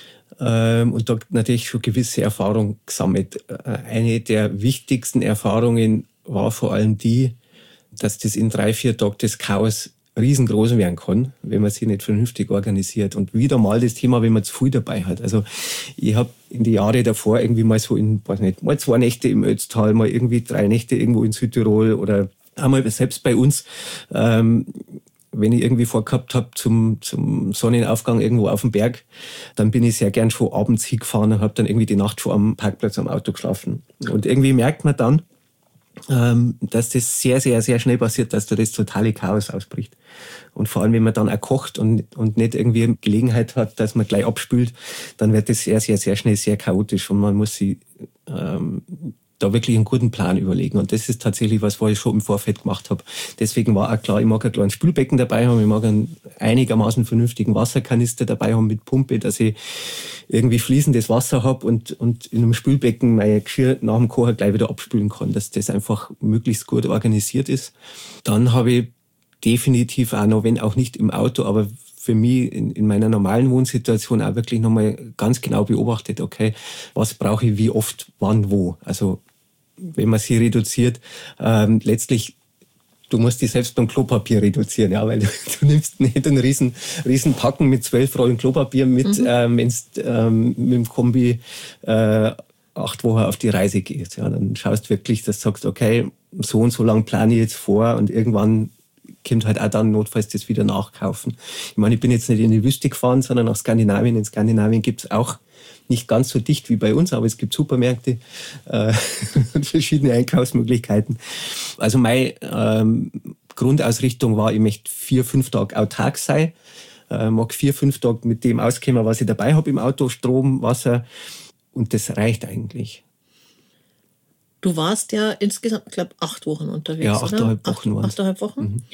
Ähm, und da natürlich schon gewisse Erfahrung gesammelt. Eine der wichtigsten Erfahrungen war vor allem die, dass das in drei, vier Tagen das Chaos riesengroß werden kann, wenn man sich nicht vernünftig organisiert. Und wieder mal das Thema, wenn man zu viel dabei hat. Also ich habe in die Jahre davor irgendwie mal so in, weiß nicht, mal zwei Nächte im Ötztal, mal irgendwie drei Nächte irgendwo in Südtirol oder einmal selbst bei uns, ähm, wenn ich irgendwie vorgehabt habe zum, zum Sonnenaufgang irgendwo auf dem Berg, dann bin ich sehr gern schon abends hingefahren und habe dann irgendwie die Nacht schon am Parkplatz am Auto geschlafen. Und irgendwie merkt man dann, ähm, dass das sehr, sehr, sehr schnell passiert, dass da das totale Chaos ausbricht. Und vor allem, wenn man dann auch kocht und, und nicht irgendwie Gelegenheit hat, dass man gleich abspült, dann wird das sehr, sehr, sehr schnell sehr chaotisch und man muss sich ähm, da wirklich einen guten Plan überlegen. Und das ist tatsächlich was, was ich schon im Vorfeld gemacht habe. Deswegen war auch klar, ich mag ein kleines Spülbecken dabei haben, ich mag einen einigermaßen vernünftigen Wasserkanister dabei haben mit Pumpe, dass ich irgendwie fließendes Wasser habe und, und in einem Spülbecken mein Geschirr nach dem Kochen gleich wieder abspülen kann, dass das einfach möglichst gut organisiert ist. Dann habe ich definitiv auch noch, wenn auch nicht im Auto, aber für mich in, in meiner normalen Wohnsituation auch wirklich nochmal ganz genau beobachtet, okay, was brauche ich wie oft, wann, wo. Also wenn man sie reduziert, ähm, letztlich, du musst dich selbst beim Klopapier reduzieren, ja, weil du, du nimmst nicht einen riesen, riesen Packen mit zwölf Rollen Klopapier mit, mhm. ähm, wenn du ähm, mit dem Kombi äh, acht Wochen auf die Reise gehst. Ja, dann schaust wirklich, dass du sagst, okay, so und so lang plane ich jetzt vor und irgendwann kommt halt auch dann notfalls das wieder nachkaufen. Ich meine, ich bin jetzt nicht in die Wüste gefahren, sondern nach Skandinavien. In Skandinavien gibt es auch nicht ganz so dicht wie bei uns, aber es gibt Supermärkte äh, und verschiedene Einkaufsmöglichkeiten. Also meine ähm, Grundausrichtung war, ich möchte vier, fünf Tage autark sein. Äh, mag vier, fünf Tage mit dem auskommen, was ich dabei habe im Auto, Strom, Wasser. Und das reicht eigentlich. Du warst ja insgesamt, ich glaube, acht Wochen unterwegs, ja, achteinhalb oder? Wochen Acht, achteinhalb Wochen. Mhm.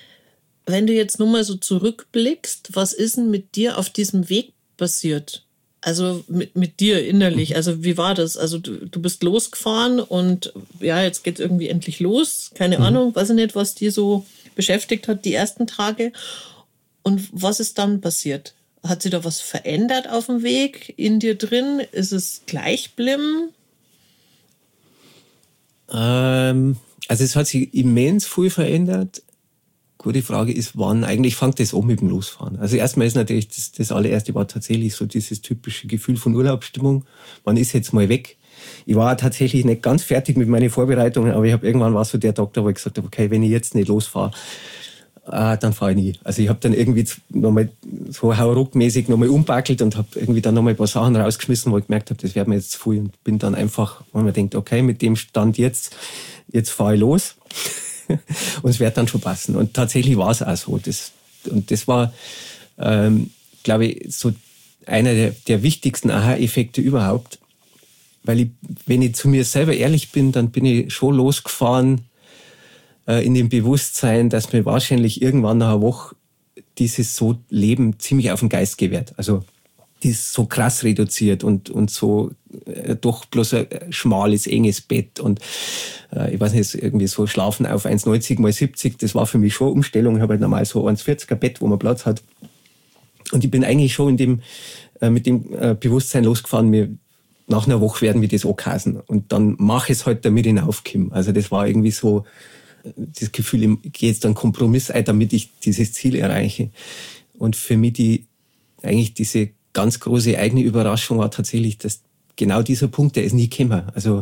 Wenn du jetzt nur mal so zurückblickst, was ist denn mit dir auf diesem Weg passiert? Also mit, mit dir innerlich, also wie war das? Also du, du bist losgefahren und ja, jetzt geht es irgendwie endlich los. Keine mhm. Ahnung, weiß ich nicht, was die so beschäftigt hat die ersten Tage. Und was ist dann passiert? Hat sich da was verändert auf dem Weg in dir drin? Ist es gleich geblieben? Ähm, also es hat sich immens viel verändert. Gute Frage ist, wann? Eigentlich fängt das an mit dem Losfahren. Also erstmal ist natürlich, das, das allererste war tatsächlich so dieses typische Gefühl von Urlaubsstimmung. Man ist jetzt mal weg. Ich war tatsächlich nicht ganz fertig mit meinen Vorbereitungen, aber ich habe irgendwann war so der Tag, da wo ich gesagt habe, okay, wenn ich jetzt nicht losfahre, äh, dann fahre ich nie. Also ich habe dann irgendwie nochmal so hauruckmäßig nochmal umbackelt und habe irgendwie dann nochmal ein paar Sachen rausgeschmissen, wo ich gemerkt habe, das wäre mir jetzt zu viel und bin dann einfach, wenn man denkt, okay, mit dem Stand jetzt, jetzt fahre ich los. Und es wird dann schon passen. Und tatsächlich war es auch so. Das, und das war, ähm, glaube ich, so einer der, der wichtigsten Aha-Effekte überhaupt. Weil ich, wenn ich zu mir selber ehrlich bin, dann bin ich schon losgefahren äh, in dem Bewusstsein, dass mir wahrscheinlich irgendwann nach einer Woche dieses so Leben ziemlich auf den Geist gewährt. Also die ist so krass reduziert und, und so äh, doch bloß ein schmales, enges Bett und äh, ich weiß nicht, irgendwie so schlafen auf eins neunzig mal siebzig, das war für mich schon eine Umstellung. Ich habe halt normal so eins vierziger Bett, wo man Platz hat. Und ich bin eigentlich schon in dem, äh, mit dem äh, Bewusstsein losgefahren, mir nach einer Woche werden wir das ankasen und dann mache ich es halt, damit ich hinaufkomme. Also das war irgendwie so äh, das Gefühl, ich gehe jetzt einen Kompromiss ein, damit ich dieses Ziel erreiche. Und für mich die eigentlich diese ganz große eigene Überraschung war tatsächlich, dass genau dieser Punkt, der ist nie gekommen. Also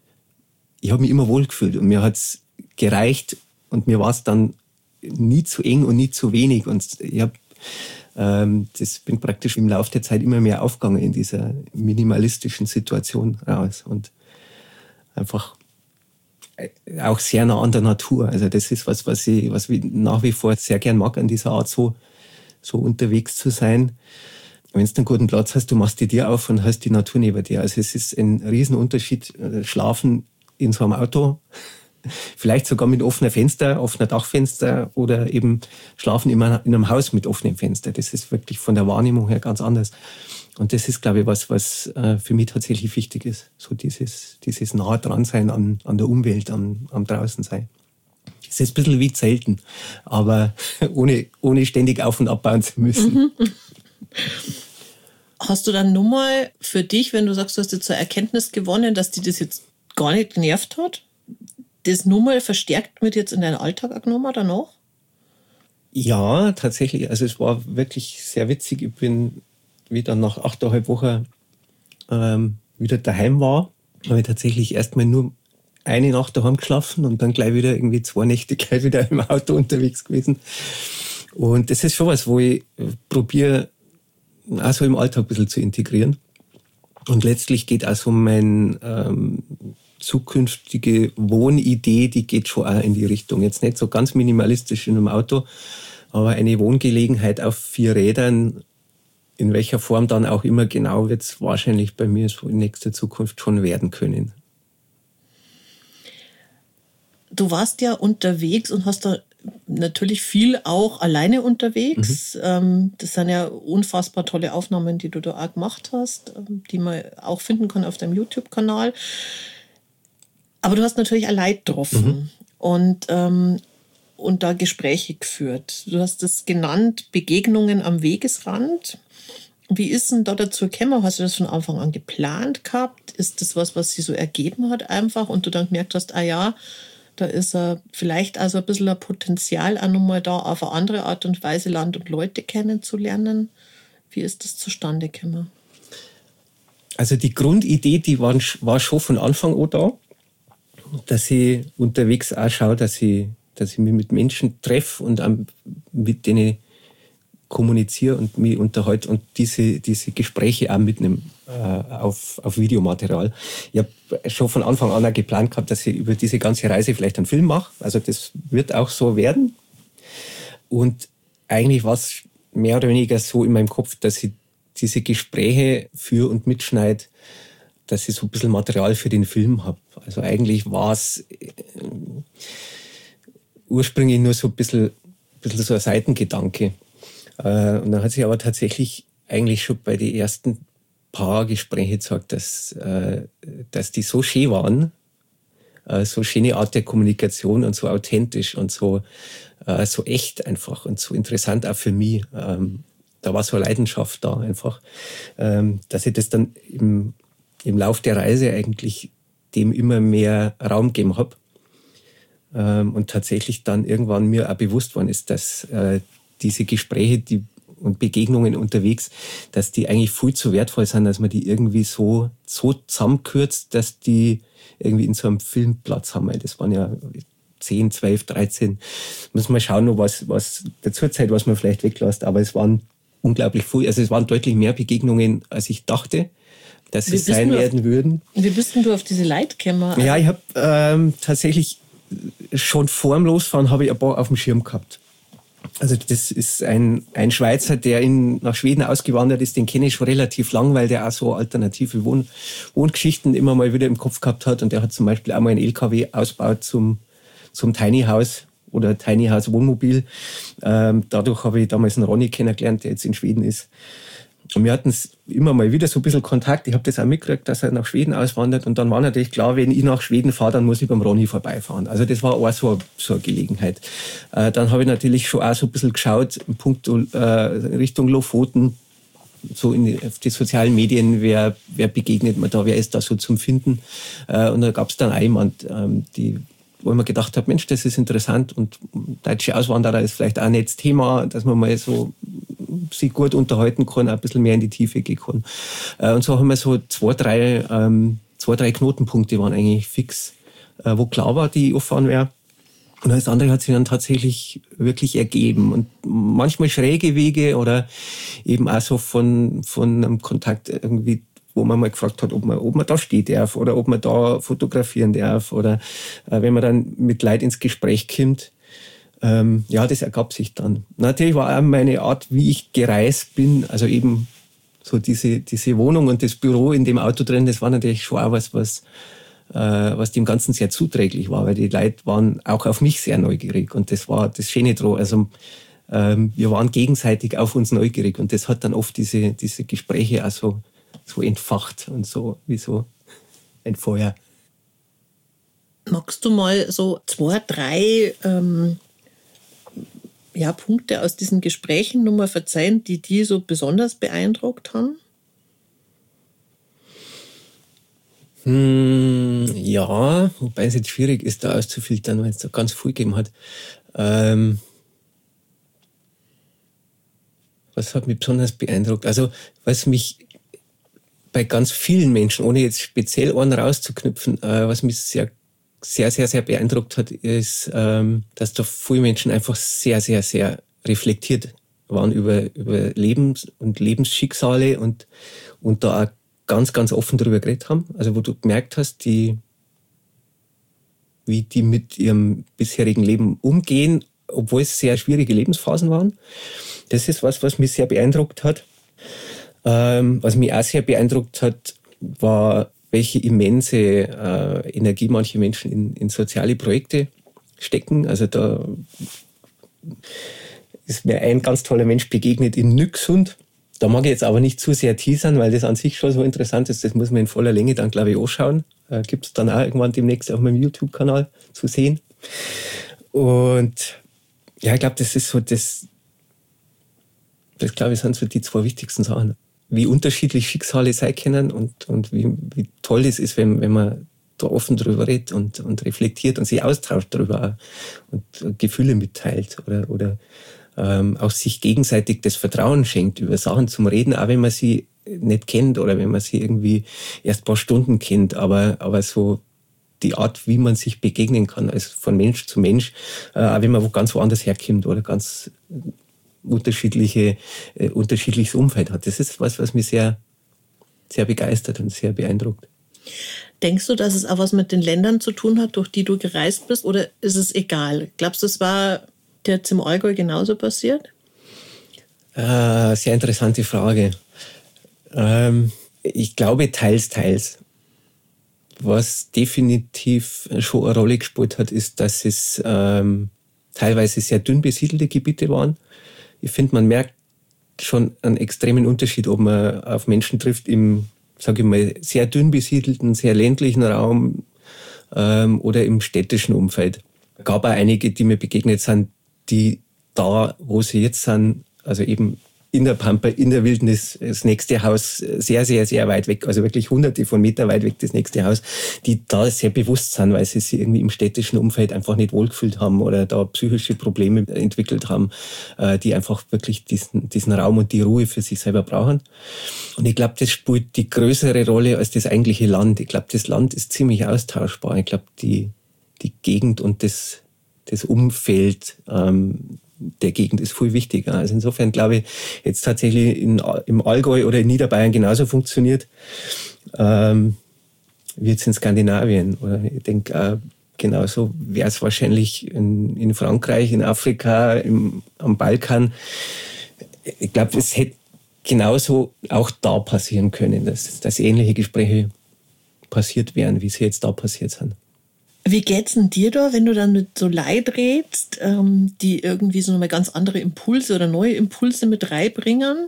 ich habe mich immer wohl gefühlt und mir hat es gereicht und mir war es dann nie zu eng und nie zu wenig. Und ich habe ähm, das bin praktisch im Laufe der Zeit immer mehr aufgegangen in dieser minimalistischen Situation raus und einfach auch sehr nah an der Natur. Also das ist was, was ich, was ich nach wie vor sehr gern mag, an dieser Art so, so unterwegs zu sein. Wenn du einen guten Platz hast, du machst die Tür auf und hast die Natur neben dir. Also es ist ein Riesenunterschied, Schlafen in so einem Auto, vielleicht sogar mit offenem Fenster, offener Dachfenster oder eben schlafen in einem Haus mit offenem Fenster. Das ist wirklich von der Wahrnehmung her ganz anders. Und das ist, glaube ich, was, was für mich tatsächlich wichtig ist. So dieses, dieses nahe dran sein an, an der Umwelt, am, am draußen sein. Das ist ein bisschen wie Zelten, aber ohne, ohne ständig auf- und abbauen zu müssen. Mhm. Hast du dann nur mal für dich, wenn du sagst, du hast jetzt zur Erkenntnis gewonnen, dass dich das jetzt gar nicht genervt hat, das nur mal verstärkt mit jetzt in deinen Alltag genommen danach? Ja, tatsächlich. Also es war wirklich sehr witzig. Ich bin wieder nach achteinhalb Wochen ähm, wieder daheim war, habe ich tatsächlich erstmal nur eine Nacht daheim geschlafen und dann gleich wieder irgendwie zwei Nächte gleich wieder im Auto unterwegs gewesen. Und das ist schon was, wo ich probiere, auch so im Alltag ein bisschen zu integrieren. Und letztlich geht auch so meine ähm, zukünftige Wohnidee, die geht schon auch in die Richtung. Jetzt nicht so ganz minimalistisch in einem Auto, aber eine Wohngelegenheit auf vier Rädern, in welcher Form dann auch immer genau, wird es wahrscheinlich bei mir so in nächster Zukunft schon werden können. Du warst ja unterwegs und hast da natürlich viel auch alleine unterwegs. Mhm. Das sind ja unfassbar tolle Aufnahmen, die du da auch gemacht hast, die man auch finden kann auf deinem YouTube-Kanal. Aber du hast natürlich auch Leute getroffen mhm. und, ähm, und da Gespräche geführt. Du hast das genannt, Begegnungen am Wegesrand. Wie ist denn da dazu gekommen? Hast du das von Anfang an geplant gehabt? Ist das was, was sich so ergeben hat einfach und du dann gemerkt hast, ah ja, da ist uh, vielleicht also ein bisschen ein Potenzial auch nochmal da, auf eine andere Art und Weise Land und Leute kennenzulernen. Wie ist das zustande gekommen? Also die Grundidee, die war, war schon von Anfang an da, dass ich unterwegs auch schaue, dass ich, dass ich mich mit Menschen treffe und mit denen kommuniziere und mich unterhalte und diese, diese Gespräche auch mitnehme äh, auf, auf Videomaterial. Ich habe schon von Anfang an auch geplant gehabt, dass ich über diese ganze Reise vielleicht einen Film mache. Also das wird auch so werden. Und eigentlich war es mehr oder weniger so in meinem Kopf, dass ich diese Gespräche führe und mitschneide, dass ich so ein bisschen Material für den Film habe. Also eigentlich war es äh, ursprünglich nur so ein bisschen, ein bisschen so ein Seitengedanke. Und dann hat sich aber tatsächlich eigentlich schon bei den ersten paar Gespräche gesagt, dass, äh, dass die so schön waren, äh, so schöne Art der Kommunikation und so authentisch und so, äh, so echt einfach und so interessant auch für mich. Ähm, da war so eine Leidenschaft da einfach, ähm, dass ich das dann im, im Lauf der Reise eigentlich dem immer mehr Raum gegeben habe. Ähm, und tatsächlich dann irgendwann mir auch bewusst worden ist, dass äh, diese Gespräche die, und Begegnungen unterwegs, dass die eigentlich viel zu wertvoll sind, dass man die irgendwie so, so zusammenkürzt, dass die irgendwie in so einem Film Platz haben. Das waren ja zehn, zwölf, dreizehn. Muss man schauen, noch was, was der Zurzeit, was man vielleicht weglässt. Aber es waren unglaublich viel. Also es waren deutlich mehr Begegnungen, als ich dachte, dass es sein werden auf, würden. Wie bist denn du auf diese Leute gekommen? Ja, ich habe ähm, tatsächlich schon vor dem Losfahren habe ich ein paar auf dem Schirm gehabt. Also das ist ein, ein Schweizer, der in, nach Schweden ausgewandert ist, den kenne ich schon relativ lang, weil der auch so alternative Wohn, Wohngeschichten immer mal wieder im Kopf gehabt hat. Und der hat zum Beispiel auch mal ein L K W ausgebaut zum, zum Tiny House oder Tiny House Wohnmobil. Ähm, dadurch habe ich damals einen Ronny kennengelernt, der jetzt in Schweden ist. Und wir hatten immer mal wieder so ein bisschen Kontakt. Ich habe das auch mitgekriegt, dass er nach Schweden auswandert. Und dann war natürlich klar, wenn ich nach Schweden fahre, dann muss ich beim Ronny vorbeifahren. Also das war auch so, so eine Gelegenheit. Äh, dann habe ich natürlich schon auch so ein bisschen geschaut, in puncto äh, Richtung Lofoten, so in die, auf die sozialen Medien, wer, wer begegnet mir da, wer ist da so zum Finden. Äh, und da gab es dann auch jemand, ähm, die wo ich mir gedacht habe, Mensch, das ist interessant und deutsche Auswanderer ist vielleicht auch ein nettes Thema, dass man mal so sich gut unterhalten kann, auch ein bisschen mehr in die Tiefe gehen kann. Und so haben wir so zwei, drei, ähm, zwei, drei Knotenpunkte waren eigentlich fix, äh, wo klar war, die ich auffahren werde. Und das andere hat sich dann tatsächlich wirklich ergeben. Und manchmal schräge Wege oder eben auch so von, von einem Kontakt irgendwie, wo man mal gefragt hat, ob man, ob man da stehen darf oder ob man da fotografieren darf oder äh, wenn man dann mit Leuten ins Gespräch kommt. Ähm, ja, das ergab sich dann. Natürlich war auch meine Art, wie ich gereist bin, also eben so diese, diese Wohnung und das Büro in dem Auto drin, das war natürlich schon auch was, was, äh, was dem Ganzen sehr zuträglich war, weil die Leute waren auch auf mich sehr neugierig und das war das Schöne dran. Also ähm, wir waren gegenseitig auf uns neugierig und das hat dann oft diese, diese Gespräche auch so so entfacht und so wie so ein Feuer. Magst du mal so zwei, drei ähm, ja, Punkte aus diesen Gesprächen nur mal verzeihen, die die so besonders beeindruckt haben? Hm, ja, wobei es jetzt schwierig ist, da auszufiltern, weil es da ganz viel gegeben hat. Ähm, was hat mich besonders beeindruckt? Also, was mich bei ganz vielen Menschen, ohne jetzt speziell einen rauszuknüpfen, äh, was mich sehr, sehr, sehr, sehr beeindruckt hat, ist, ähm, dass da viele Menschen einfach sehr, sehr, sehr reflektiert waren über, über Lebens- und Lebensschicksale und, und da auch ganz, ganz offen darüber geredet haben. Also wo du gemerkt hast, die, wie die mit ihrem bisherigen Leben umgehen, obwohl es sehr schwierige Lebensphasen waren. Das ist was, was mich sehr beeindruckt hat. Ähm, was mich auch sehr beeindruckt hat, war, welche immense äh, Energie manche Menschen in, in soziale Projekte stecken. Also da ist mir ein ganz toller Mensch begegnet in Nüxund. Da mag ich jetzt aber nicht zu sehr teasern, weil das an sich schon so interessant ist. Das muss man in voller Länge dann, glaube ich, anschauen. Äh, gibt es dann auch irgendwann demnächst auf meinem YouTube-Kanal zu sehen. Und ja, ich glaube, das ist so das, das glaube ich, sind so die zwei wichtigsten Sachen. Wie unterschiedlich Schicksale sein können und, und wie, wie toll es ist, wenn, wenn man da offen drüber redet und, und reflektiert und sich austauscht darüber und Gefühle mitteilt oder, oder ähm, auch sich gegenseitig das Vertrauen schenkt, über Sachen zum Reden, auch wenn man sie nicht kennt oder wenn man sie irgendwie erst ein paar Stunden kennt, aber, aber so die Art, wie man sich begegnen kann, also von Mensch zu Mensch, äh, auch wenn man wo ganz woanders herkommt oder ganz unterschiedliche, äh, unterschiedliches Umfeld hat. Das ist was, was mich sehr, sehr begeistert und sehr beeindruckt. Denkst du, dass es auch was mit den Ländern zu tun hat, durch die du gereist bist, oder ist es egal? Glaubst du, es war dir jetzt im Allgäu genauso passiert? Äh, sehr interessante Frage. Ähm, ich glaube, teils, teils. Was definitiv schon eine Rolle gespielt hat, ist, dass es ähm, teilweise sehr dünn besiedelte Gebiete waren. Ich finde, man merkt schon einen extremen Unterschied, ob man auf Menschen trifft im, sage ich mal, sehr dünn besiedelten, sehr ländlichen Raum ähm, oder im städtischen Umfeld. Es gab auch einige, die mir begegnet sind, die da, wo sie jetzt sind, also eben in der Pampa, in der Wildnis, das nächste Haus sehr, sehr, sehr weit weg, also wirklich hunderte von Meter weit weg, das nächste Haus, die da sehr bewusst sind, weil sie sich irgendwie im städtischen Umfeld einfach nicht wohlgefühlt haben oder da psychische Probleme entwickelt haben, die einfach wirklich diesen, diesen Raum und die Ruhe für sich selber brauchen. Und ich glaube, das spielt die größere Rolle als das eigentliche Land. Ich glaube, das Land ist ziemlich austauschbar. Ich glaube, die, die Gegend und das, das Umfeld, ähm, der Gegend ist viel wichtiger. Also insofern glaube ich, jetzt tatsächlich in, im Allgäu oder in Niederbayern genauso funktioniert, ähm, wie jetzt in Skandinavien. Oder ich denke, äh, genauso wäre es wahrscheinlich in, in Frankreich, in Afrika, im, am Balkan. Ich glaube, es hätte genauso auch da passieren können, dass, dass ähnliche Gespräche passiert wären, wie sie jetzt da passiert sind. Wie geht's denn dir da, wenn du dann mit so Leuten redest, ähm, die irgendwie so nochmal ganz andere Impulse oder neue Impulse mit reinbringen?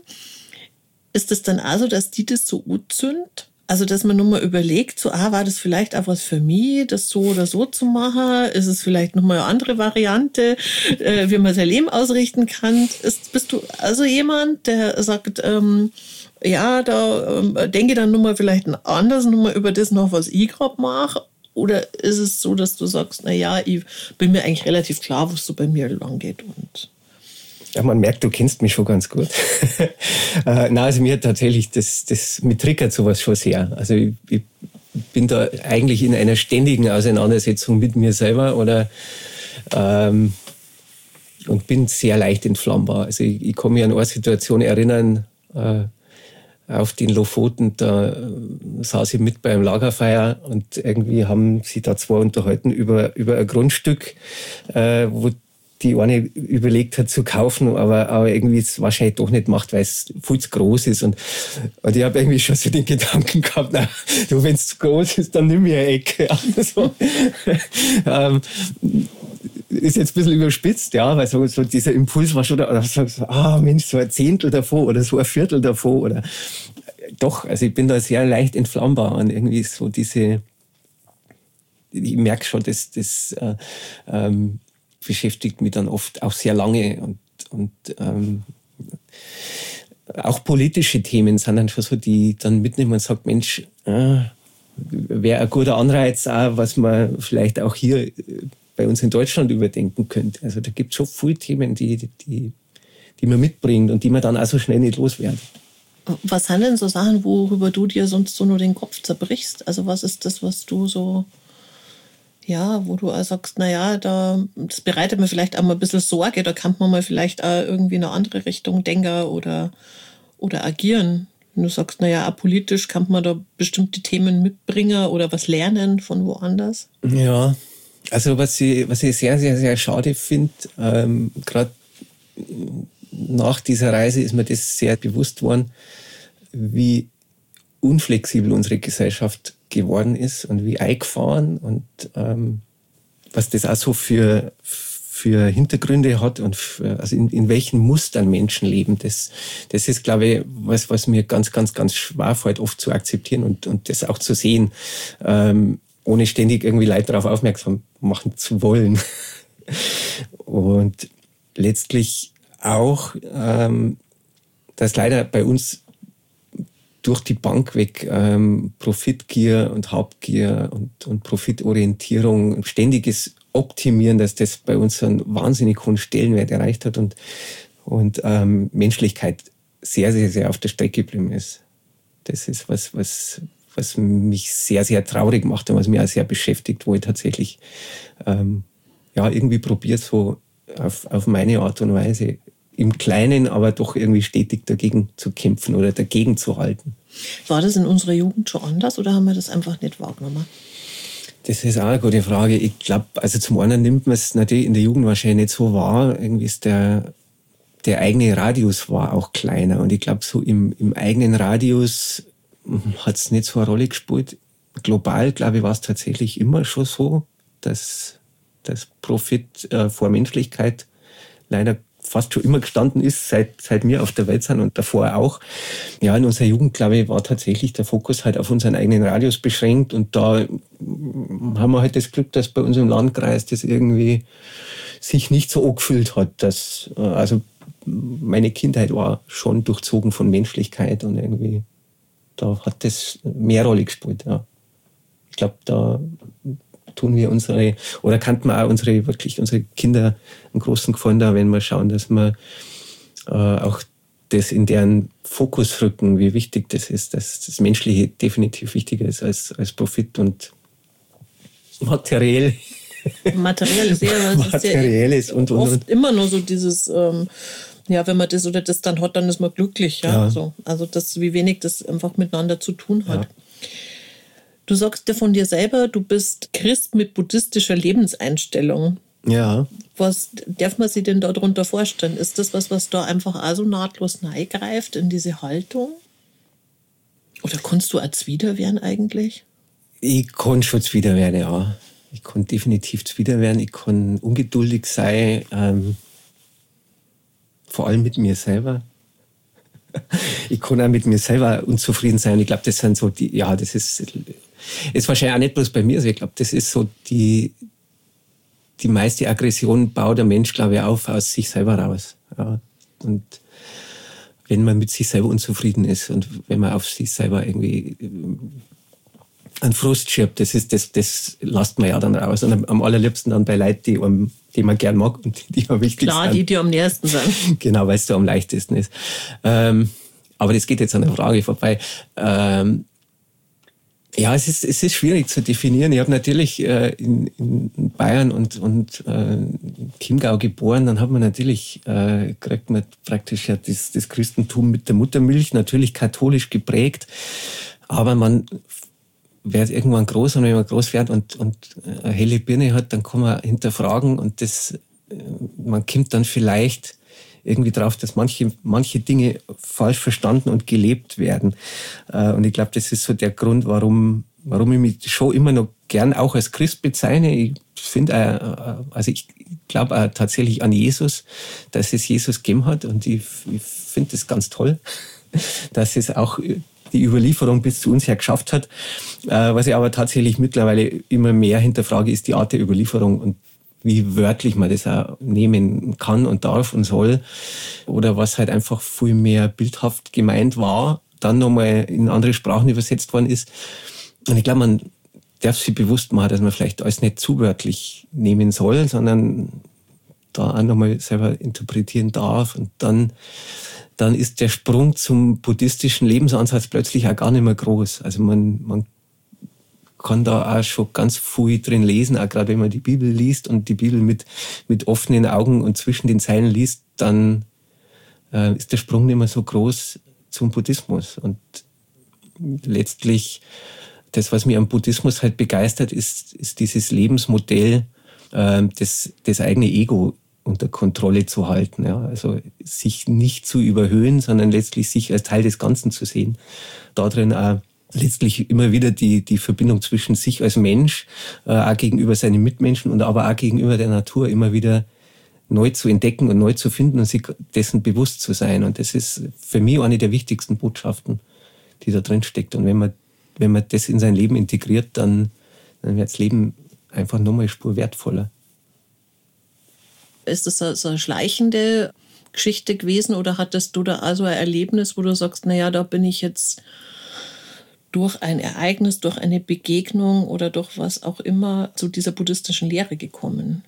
Ist das dann auch so, dass die das so gut sind? Also, dass man nur mal überlegt, so, ah, war das vielleicht auch was für mich, das so oder so zu machen? Ist es vielleicht nochmal eine andere Variante, äh, wie man sein Leben ausrichten kann? Ist, bist du also jemand, der sagt, ähm, ja, da ähm, denke dann nur mal vielleicht anders, nur mal über das noch, was ich gerade mache? Oder ist es so, dass du sagst, na ja, ich bin mir eigentlich relativ klar, wo es so bei mir lang geht? Und ja, man merkt, du kennst mich schon ganz gut. äh, na, also mir tatsächlich, das, das, mir triggert sowas schon sehr. Also ich, ich bin da eigentlich in einer ständigen Auseinandersetzung mit mir selber oder ähm, und bin sehr leicht entflammbar. Also ich, ich kann mich an eine Situation erinnern, äh, auf den Lofoten, da saß ich mit beim Lagerfeuer und irgendwie haben sie da zwei unterhalten über, über ein Grundstück, äh, wo die eine überlegt hat zu kaufen, aber, aber irgendwie es wahrscheinlich doch nicht macht, weil es viel zu groß ist. Und, und ich habe irgendwie schon so den Gedanken gehabt, na, du, wenn es zu groß ist, dann nimm mir eine Ecke. Also, ähm, ist jetzt ein bisschen überspitzt, ja, weil so, so dieser Impuls war schon da, oder so, so, ah Mensch, so ein Zehntel davon oder so ein Viertel davon oder doch, also ich bin da sehr leicht entflammbar und irgendwie so diese, ich merke schon, das, das äh, ähm, beschäftigt mich dann oft auch sehr lange und, und ähm, auch politische Themen sind dann schon so, die dann mitnehmen und sagt, Mensch, äh, wäre ein guter Anreiz auch, was man vielleicht auch hier bei uns in Deutschland überdenken könnte. Also da gibt es schon viele Themen, die, die, die man mitbringt und die man dann auch so schnell nicht loswerden. Was sind denn so Sachen, worüber du dir sonst so nur den Kopf zerbrichst? Also was ist das, was du so, ja, wo du auch sagst, naja, da, das bereitet mir vielleicht auch mal ein bisschen Sorge, da kann man mal vielleicht auch irgendwie in eine andere Richtung denken oder, oder agieren. Wenn du sagst, naja, politisch kann man da bestimmte Themen mitbringen oder was lernen von woanders. Ja, also was ich, was ich sehr, sehr, sehr schade finde, ähm, gerade nach dieser Reise ist mir das sehr bewusst worden, wie unflexibel unsere Gesellschaft geworden ist und wie eingefahren und ähm, was das auch so für, für Hintergründe hat und für, also in, in welchen Mustern Menschen leben. Das, das ist, glaube ich, was, was mir ganz, ganz, ganz schwer fällt, oft zu akzeptieren und, und das auch zu sehen, ähm, ohne ständig irgendwie Leute darauf aufmerksam machen zu wollen. Und letztlich auch, ähm, dass leider bei uns durch die Bank weg ähm, Profitgier und Habgier und, und Profitorientierung und ständiges Optimieren, dass das bei uns einen wahnsinnig hohen Stellenwert erreicht hat und, und ähm, Menschlichkeit sehr, sehr, sehr auf der Strecke geblieben ist. Das ist was, was, was mich sehr, sehr traurig macht und was mich auch sehr beschäftigt, wo ich tatsächlich ähm, ja, irgendwie probiere, so auf, auf meine Art und Weise im Kleinen, aber doch irgendwie stetig dagegen zu kämpfen oder dagegen zu halten. War das in unserer Jugend schon anders oder haben wir das einfach nicht wahrgenommen? Das ist auch eine gute Frage. Ich glaube, also zum einen nimmt man es natürlich in der Jugend wahrscheinlich nicht so wahr. Irgendwie ist der, der eigene Radius war auch kleiner. Und ich glaube, so im, im eigenen Radius hat es nicht so eine Rolle gespielt. Global, glaube ich, war es tatsächlich immer schon so, dass, dass Profit äh, vor Menschlichkeit leider fast schon immer gestanden ist, seit, seit wir auf der Welt sind und davor auch. Ja, in unserer Jugend, glaube ich, war tatsächlich der Fokus halt auf unseren eigenen Radius beschränkt und da haben wir halt das Glück, dass bei uns im Landkreis das irgendwie sich nicht so angefühlt hat. Dass, also meine Kindheit war schon durchzogen von Menschlichkeit und irgendwie da hat das mehr Rolle gespielt, ja. Ich glaube, da tun wir unsere, oder kannten wir auch unsere, wirklich unsere Kinder einen großen Gefallen da, wenn wir schauen, dass wir äh, auch das in deren Fokus rücken, wie wichtig das ist, dass das Menschliche definitiv wichtiger ist als, als Profit und materiell. Materielles, ja, das Materielles ist ja und, und, oft und. immer nur so dieses, ähm, ja, wenn man das oder das dann hat, dann ist man glücklich. Ja? Ja. So. Also das, wie wenig das einfach miteinander zu tun hat. Ja. Du sagst ja von dir selber, du bist Christ mit buddhistischer Lebenseinstellung. Ja. Was darf man sich denn darunter vorstellen? Ist das was, was da einfach auch so nahtlos reingreift in diese Haltung? Oder kannst du als wieder werden eigentlich? Ich kann schon wieder werden, ja. Ich kann definitiv wieder werden. Ich kann ungeduldig sein, ähm, vor allem mit mir selber. Ich kann auch mit mir selber unzufrieden sein. Ich glaube, das sind so die, ja, das ist, ist wahrscheinlich auch nicht bloß bei mir. Also ich glaube, das ist so die, die meiste Aggression baut der Mensch, glaube ich, auf aus sich selber raus. Ja. Und wenn man mit sich selber unzufrieden ist und wenn man auf sich selber irgendwie einen Frust schiebt, das ist, das, das lasst man ja dann raus. Und am allerliebsten dann bei Leuten, die, um, die man gern mag und die, die am wichtigsten Klar, sind. die, die am nächsten sind. Genau, weil es so am leichtesten ist. Ähm, aber das geht jetzt an der Frage vorbei. Ähm, ja, es ist, es ist schwierig zu definieren. Ich habe natürlich äh, in, in Bayern und, und äh, Chiemgau geboren. Dann hat man natürlich, äh, kriegt man praktisch ja das, das Christentum mit der Muttermilch, natürlich katholisch geprägt. Aber man wird irgendwann groß und wenn man groß wird und, und eine helle Birne hat, dann kann man hinterfragen und das, man kommt dann vielleicht irgendwie drauf, dass manche, manche Dinge falsch verstanden und gelebt werden. Und ich glaube, das ist so der Grund, warum, warum ich mich schon immer noch gern auch als Christ bezeichne. Ich finde, also ich glaube tatsächlich an Jesus, dass es Jesus gegeben hat und ich, ich finde das ganz toll, dass es auch die Überlieferung bis zu uns her geschafft hat. Was ich aber tatsächlich mittlerweile immer mehr hinterfrage, ist die Art der Überlieferung und wie wörtlich man das auch nehmen kann und darf und soll. Oder was halt einfach viel mehr bildhaft gemeint war, dann nochmal in andere Sprachen übersetzt worden ist. Und ich glaube, man darf sich bewusst machen, dass man vielleicht alles nicht zu wörtlich nehmen soll, sondern da auch nochmal selber interpretieren darf und dann dann ist der Sprung zum buddhistischen Lebensansatz plötzlich auch gar nicht mehr groß. Also man, man kann da auch schon ganz viel drin lesen, auch gerade wenn man die Bibel liest und die Bibel mit, mit offenen Augen und zwischen den Zeilen liest, dann äh, ist der Sprung nicht mehr so groß zum Buddhismus. Und letztlich, das, was mich am Buddhismus halt begeistert, ist, ist dieses Lebensmodell, äh, das, das eigene Ego unter Kontrolle zu halten. Ja. Also sich nicht zu überhöhen, sondern letztlich sich als Teil des Ganzen zu sehen. Darin auch letztlich immer wieder die, die Verbindung zwischen sich als Mensch, äh, auch gegenüber seinen Mitmenschen und aber auch gegenüber der Natur immer wieder neu zu entdecken und neu zu finden und sich dessen bewusst zu sein. Und das ist für mich eine der wichtigsten Botschaften, die da drin steckt. Und wenn man, wenn man das in sein Leben integriert, dann, dann wird das Leben einfach nochmal eine Spur wertvoller. Ist das so eine schleichende Geschichte gewesen oder hattest du da also ein Erlebnis, wo du sagst, naja, da bin ich jetzt durch ein Ereignis, durch eine Begegnung oder durch was auch immer zu dieser buddhistischen Lehre gekommen?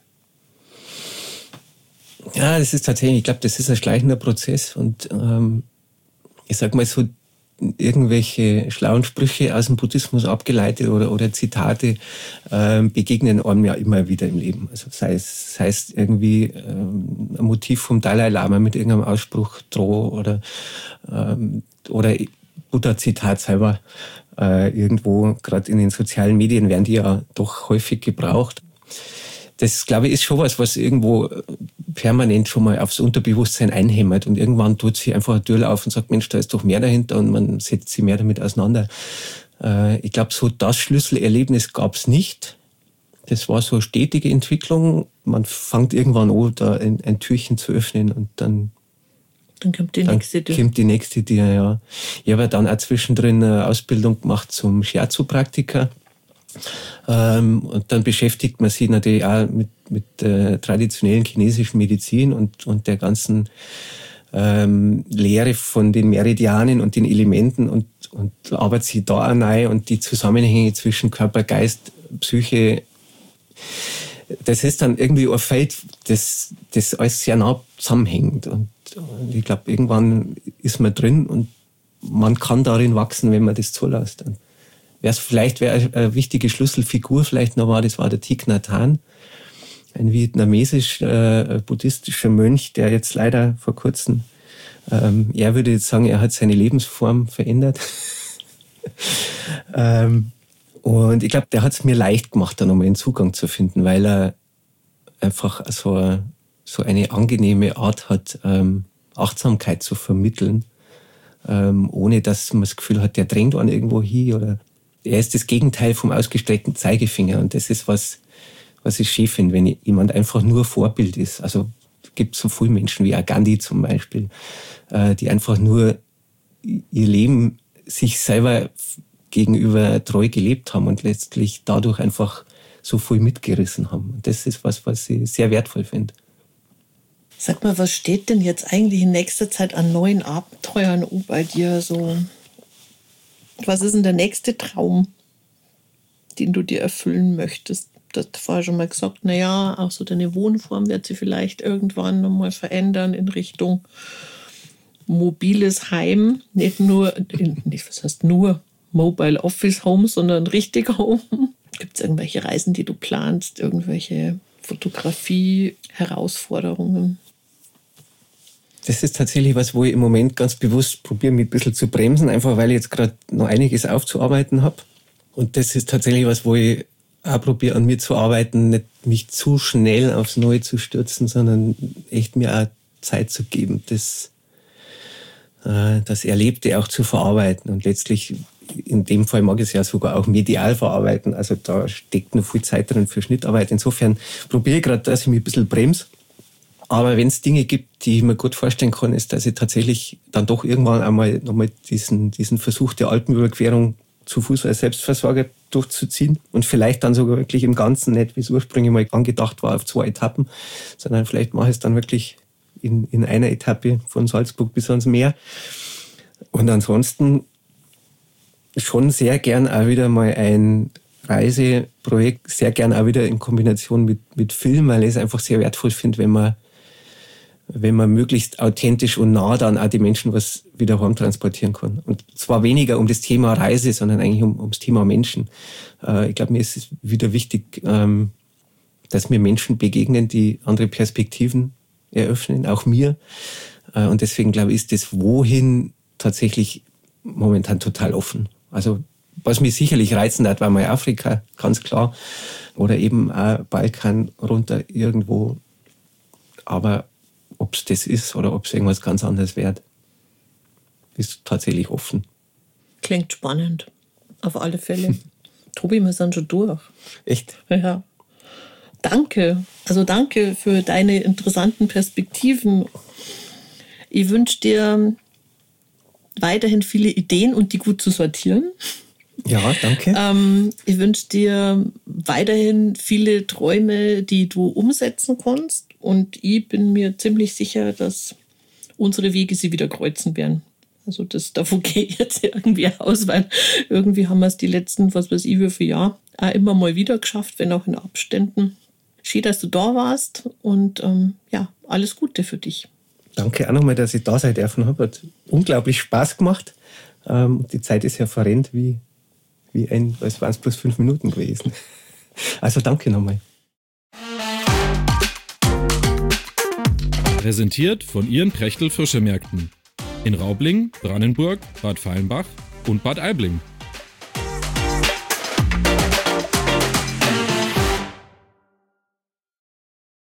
Ja, das ist tatsächlich, ich glaube, das ist ein schleichender Prozess und ähm, ich sag mal so, irgendwelche schlauen Sprüche aus dem Buddhismus abgeleitet oder, oder Zitate äh, begegnen einem ja immer wieder im Leben. Also sei es, sei es irgendwie ähm, ein Motiv vom Dalai Lama mit irgendeinem Ausspruch droh oder, ähm, oder Buddha-Zitat selber äh, irgendwo, gerade in den sozialen Medien werden die ja doch häufig gebraucht. Das, glaube ich, ist schon was, was irgendwo permanent schon mal aufs Unterbewusstsein einhämmert. Und irgendwann tut sich einfach eine Tür auf und sagt, Mensch, da ist doch mehr dahinter und man setzt sich mehr damit auseinander. Ich glaube, so das Schlüsselerlebnis gab es nicht. Das war so eine stetige Entwicklung. Man fängt irgendwann an, da ein, ein Türchen zu öffnen und dann, dann kommt die dann nächste Tür. Kommt die nächste Tür, ja. Ich habe dann auch zwischendrin eine Ausbildung gemacht zum Shiatsu-Praktiker. Ähm, und dann beschäftigt man sich natürlich auch mit, mit äh, traditionellen chinesischen Medizin und, und der ganzen ähm, Lehre von den Meridianen und den Elementen und, und arbeitet sich da auch rein und die Zusammenhänge zwischen Körper, Geist, Psyche. Das ist dann irgendwie ein Feld, das, das alles sehr nah zusammenhängt. Und ich glaube, irgendwann ist man drin und man kann darin wachsen, wenn man das zulässt. Und wär's vielleicht wäre eine wichtige Schlüsselfigur vielleicht noch war, das war der Thich Nhat Hanh, ein vietnamesisch-buddhistischer äh, Mönch, der jetzt leider vor kurzem, ähm, er würde jetzt sagen, er hat seine Lebensform verändert. ähm, Und ich glaube, der hat es mir leicht gemacht, da nochmal einen Zugang zu finden, weil er einfach so, so eine angenehme Art hat, ähm, Achtsamkeit zu vermitteln, ähm, ohne dass man das Gefühl hat, der drängt einen irgendwo hin. Oder er ist das Gegenteil vom ausgestreckten Zeigefinger. Und das ist was, was ich schön finde, wenn jemand einfach nur Vorbild ist. Also es gibt so viele Menschen wie auch Gandhi zum Beispiel, äh, die einfach nur ihr Leben sich selber gegenüber treu gelebt haben und letztlich dadurch einfach so viel mitgerissen haben. Und das ist was, was ich sehr wertvoll finde. Sag mal, was steht denn jetzt eigentlich in nächster Zeit an neuen Abenteuern bei dir so? Was ist denn der nächste Traum, den du dir erfüllen möchtest? Du hast vorher schon mal gesagt, naja, auch so deine Wohnform wird sich vielleicht irgendwann nochmal verändern in Richtung mobiles Heim. Nicht nur, nicht, was heißt nur, Mobile Office Home, sondern richtig Home. Gibt es irgendwelche Reisen, die du planst? Irgendwelche Fotografie-Herausforderungen? Das ist tatsächlich was, wo ich im Moment ganz bewusst probiere, mich ein bisschen zu bremsen, einfach weil ich jetzt gerade noch einiges aufzuarbeiten habe. Und das ist tatsächlich was, wo ich auch probiere, an mir zu arbeiten, nicht mich zu schnell aufs Neue zu stürzen, sondern echt mir auch Zeit zu geben, das, äh, das Erlebte auch zu verarbeiten. Und letztlich, in dem Fall mag ich es ja sogar auch medial verarbeiten. Also da steckt noch viel Zeit drin für Schnittarbeit. Insofern probiere ich gerade, dass ich mich ein bisschen bremse. Aber wenn es Dinge gibt, die ich mir gut vorstellen kann, ist, dass ich tatsächlich dann doch irgendwann einmal nochmal diesen, diesen Versuch der Alpenüberquerung zu Fuß als Selbstversorger durchzuziehen und vielleicht dann sogar wirklich im Ganzen, nicht wie es ursprünglich mal angedacht war, auf zwei Etappen, sondern vielleicht mache ich es dann wirklich in, in einer Etappe von Salzburg bis ans Meer. Und ansonsten schon sehr gern auch wieder mal ein Reiseprojekt, sehr gern auch wieder in Kombination mit, mit Film, weil ich es einfach sehr wertvoll finde, wenn man wenn man möglichst authentisch und nah dann auch die Menschen was wieder heim transportieren kann. Und zwar weniger um das Thema Reise, sondern eigentlich um, ums Thema Menschen. Äh, ich glaube, mir ist es wieder wichtig, ähm, dass mir Menschen begegnen, die andere Perspektiven eröffnen, auch mir. Äh, und deswegen, glaube ich, ist das Wohin tatsächlich momentan total offen. Also was mich sicherlich reizen hat, war mal Afrika, ganz klar. Oder eben auch Balkan runter irgendwo. Aber ob es das ist oder ob es irgendwas ganz anderes wird, ist tatsächlich offen. Klingt spannend, auf alle Fälle. Tobi, wir sind schon durch. Echt? Ja. Danke. Also danke für deine interessanten Perspektiven. Ich wünsche dir weiterhin viele Ideen und die gut zu sortieren. Ja, danke. Ähm, ich wünsche dir weiterhin viele Träume, die du umsetzen kannst. Und ich bin mir ziemlich sicher, dass unsere Wege sie wieder kreuzen werden. Also das, davon gehe ich jetzt irgendwie aus, weil irgendwie haben wir es die letzten, was weiß ich, wie viele Jahre auch immer mal wieder geschafft, wenn auch in Abständen. Schön, dass du da warst und ähm, ja, alles Gute für dich. Danke auch nochmal, dass ich da sein dürfen habe. Hat unglaublich Spaß gemacht. Ähm, die Zeit ist ja verrennt wie, wie ein, was waren es, plus fünf Minuten gewesen. Also danke nochmal. Präsentiert von Ihren Prechtl Frischemärkten in Raubling, Brannenburg, Bad Feilenbach und Bad Aibling.